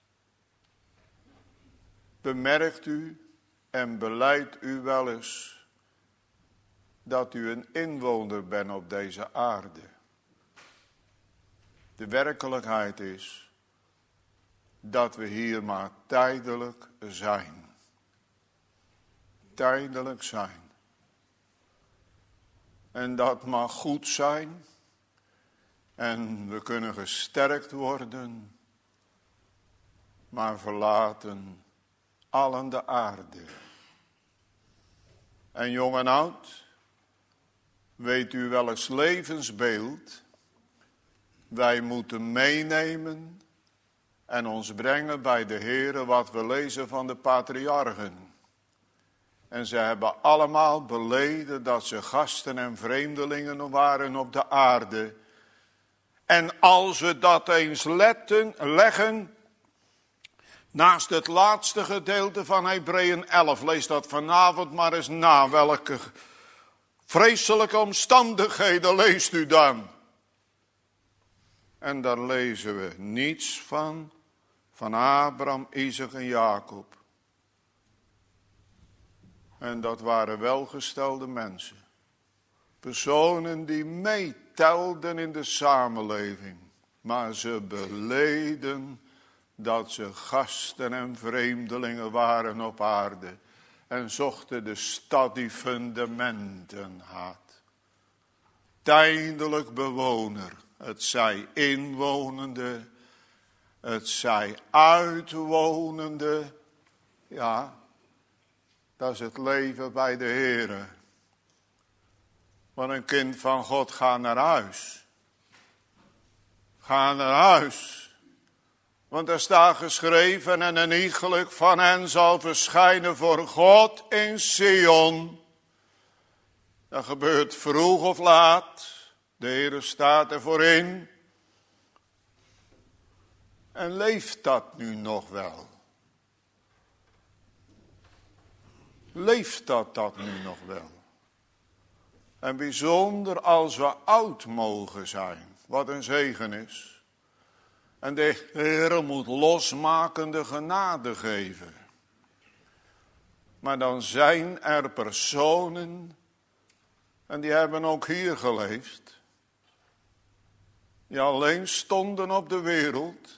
Bemerkt u en belijdt u wel eens dat u een inwoner bent op deze aarde? De werkelijkheid is dat we hier maar tijdelijk zijn. Tijdelijk zijn. En dat mag goed zijn. En we kunnen gesterkt worden. Maar verlaten allen de aarde. En jong en oud, weet u wel eens levensbeeld? Wij moeten meenemen en ons brengen bij de Heere wat we lezen van de patriarchen. En ze hebben allemaal beleden dat ze gasten en vreemdelingen waren op de aarde. En als we dat eens letten, leggen naast het laatste gedeelte van Hebreeën elf, lees dat vanavond maar eens na. Welke vreselijke omstandigheden leest u dan? En daar lezen we niets van, van Abraham, Isaac en Jacob. En dat waren welgestelde mensen. Personen die meetelden in de samenleving. Maar ze beleden dat ze gasten en vreemdelingen waren op aarde. En zochten de stad die fundamenten had. Tijdelijk bewoner. Het zij inwonende. Het zij uitwonende. Ja, dat is het leven bij de Heere. Want een kind van God gaat naar huis. Ga naar huis. Want er staat geschreven en een iegelijk van hen zal verschijnen voor God in Sion. Dat gebeurt vroeg of laat. De Heere staat ervoor in. En leeft dat nu nog wel? Leeft dat dat nu nog wel? En bijzonder als we oud mogen zijn. Wat een zegen is. En de Heere moet losmakende genade geven. Maar dan zijn er personen. En die hebben ook hier geleefd. Die alleen stonden op de wereld.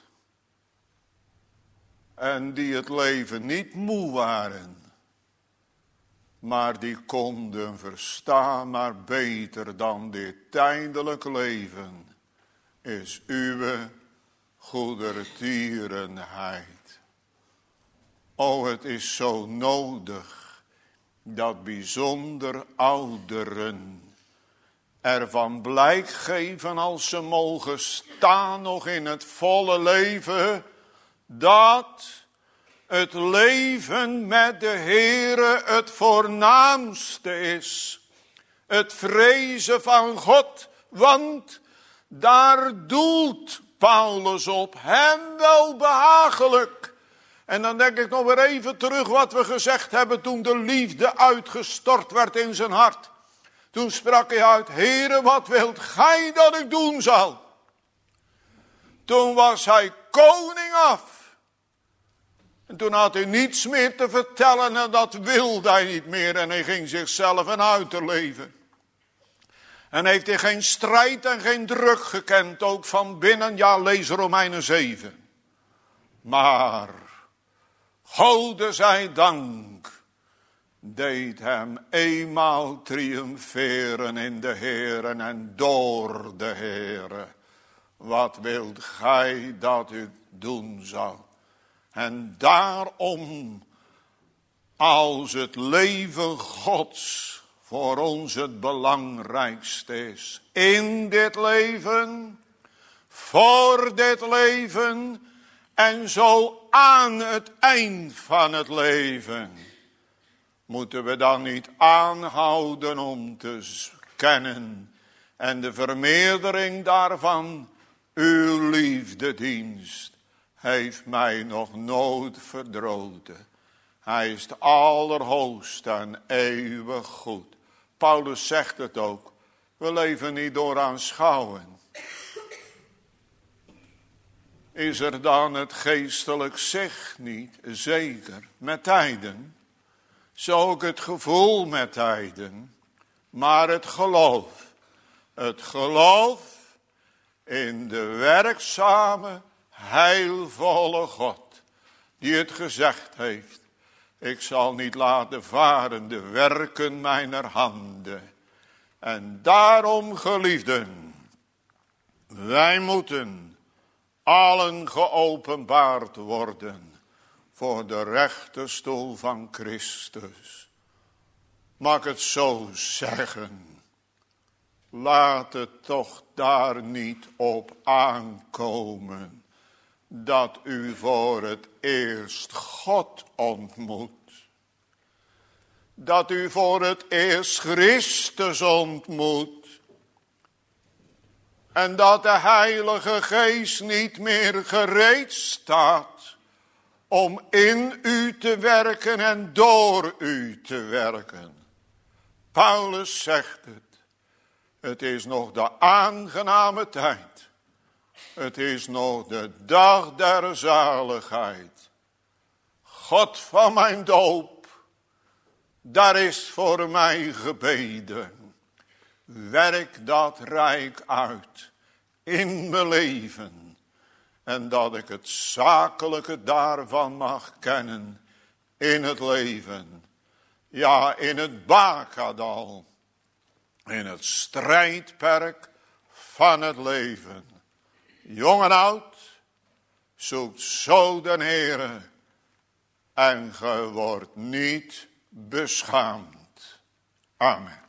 En die het leven niet moe waren. Maar die konden verstaan, maar beter dan dit tijdelijk leven is uw goedertierenheid. O, het is zo nodig dat bijzonder ouderen ervan blijk geven als ze mogen staan nog in het volle leven, dat het leven met de Heere het voornaamste is. Het vrezen van God, want daar doelt Paulus op, hem wel behagelijk. En dan denk ik nog weer even terug wat we gezegd hebben toen de liefde uitgestort werd in zijn hart. Toen sprak hij uit, Heere, wat wilt gij dat ik doen zal? Toen was hij koning af. En toen had hij niets meer te vertellen en dat wilde hij niet meer. En hij ging zichzelf een uiterleven. En heeft hij geen strijd en geen druk gekend, ook van binnen, ja lees Romeinen zeven. Maar, Gode zij dank, deed hem eenmaal triomferen in de Heere en door de Heere. Wat wilt gij dat u doen zal? En daarom, als het leven Gods voor ons het belangrijkste is, in dit leven, voor dit leven en zo aan het eind van het leven, moeten we dan niet aanhouden om te kennen en de vermeerdering daarvan, uw liefdedienst heeft mij nog nooit verdroten. Hij is de allerhoogste en eeuwig goed. Paulus zegt het ook. We leven niet door aanschouwen. is er dan het geestelijk zicht niet, zeker, met tijden. Zo ook het gevoel met tijden, maar het geloof. Het geloof in de werkzame, heilvolle God, die het gezegd heeft. Ik zal niet laten varen de werken mijner handen. En daarom, geliefden, wij moeten allen geopenbaard worden voor de rechterstoel van Christus. Mag ik het zo zeggen? Laat het toch daar niet op aankomen dat u voor het eerst God ontmoet. Dat u voor het eerst Christus ontmoet. En dat de Heilige Geest niet meer gereed staat om in u te werken en door u te werken. Paulus zegt het. Het is nog de aangename tijd. Het is nog de dag der zaligheid. God van mijn doop, daar is voor mij gebeden. Werk dat rijk uit in mijn leven. En dat ik het zakelijke daarvan mag kennen in het leven. Ja, in het bakadal. In het strijdperk van het leven. Jong en oud, zoekt zo den Heere. En ge wordt niet beschaamd. Amen.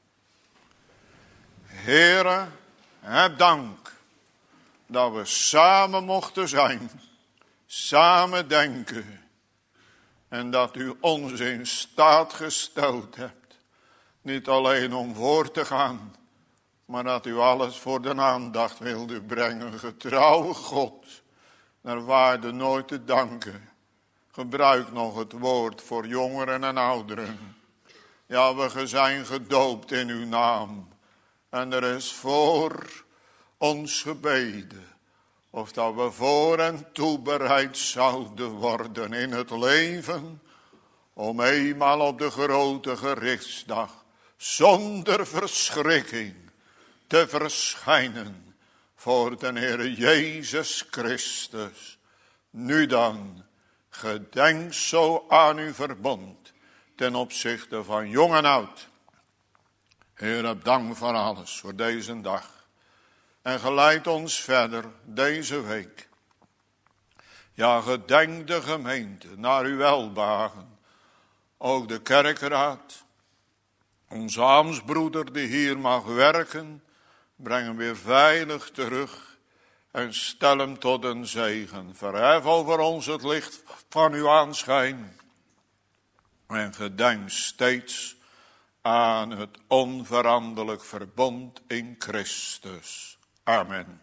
Heere, heb dank dat we samen mochten zijn. Samen denken. En dat u ons in staat gesteld hebt. Niet alleen om voor te gaan, maar dat u alles voor de aandacht wilde brengen. Getrouwe God, naar waarde nooit te danken. Gebruik nog het woord voor jongeren en ouderen. Ja, we zijn gedoopt in uw naam. En er is voor ons gebeden. Of dat we voor en toe bereid zouden worden in het leven. Om eenmaal op de grote gerichtsdag zonder verschrikking te verschijnen voor de Heer Jezus Christus. Nu dan, gedenk zo aan uw verbond ten opzichte van jong en oud. Heer, heb dank voor alles, voor deze dag. En geleid ons verder deze week. Ja, gedenk de gemeente naar uw welbehagen. Ook de kerkraad. Onze ambtsbroeder die hier mag werken, breng hem weer veilig terug en stel hem tot een zegen. Verhef over ons het licht van uw aanschijn en gedenk steeds aan het onveranderlijk verbond in Christus. Amen.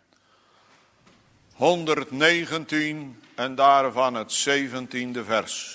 honderdnegentien en daarvan het zeventiende vers.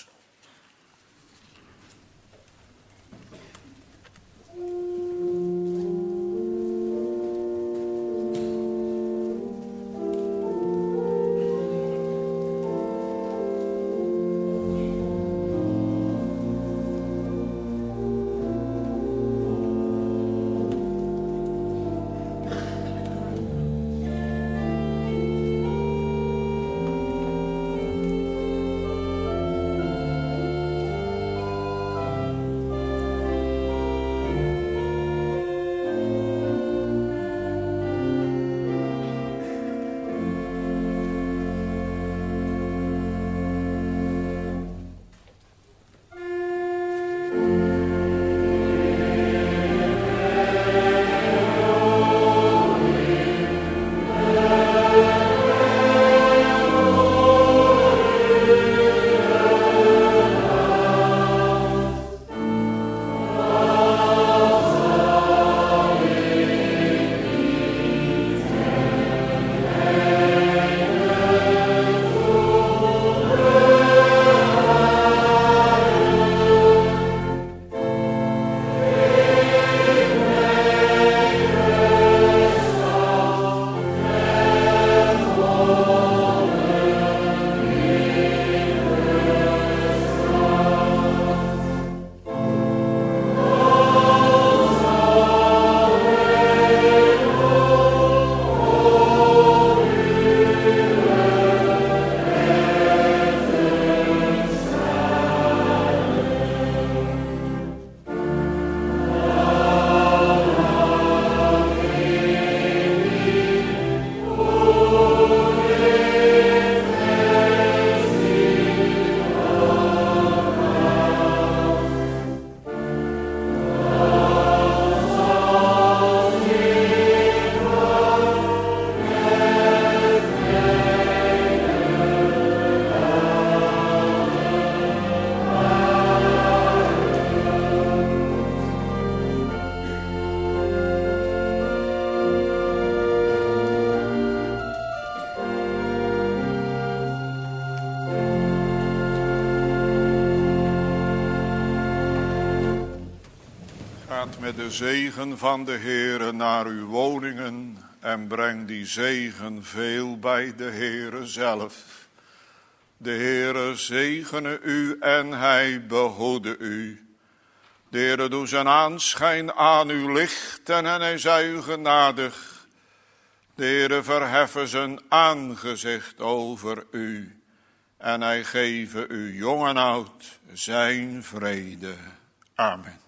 Gaat met de zegen van de Heere naar uw woningen en breng die zegen veel bij de Heere zelf. De Heere zegene u en hij behoede u. De Heere doe zijn aanschijn aan u lichten en hij zij u genadig. De Heere verheffe zijn aangezicht over u en hij geven u jong en oud zijn vrede. Amen.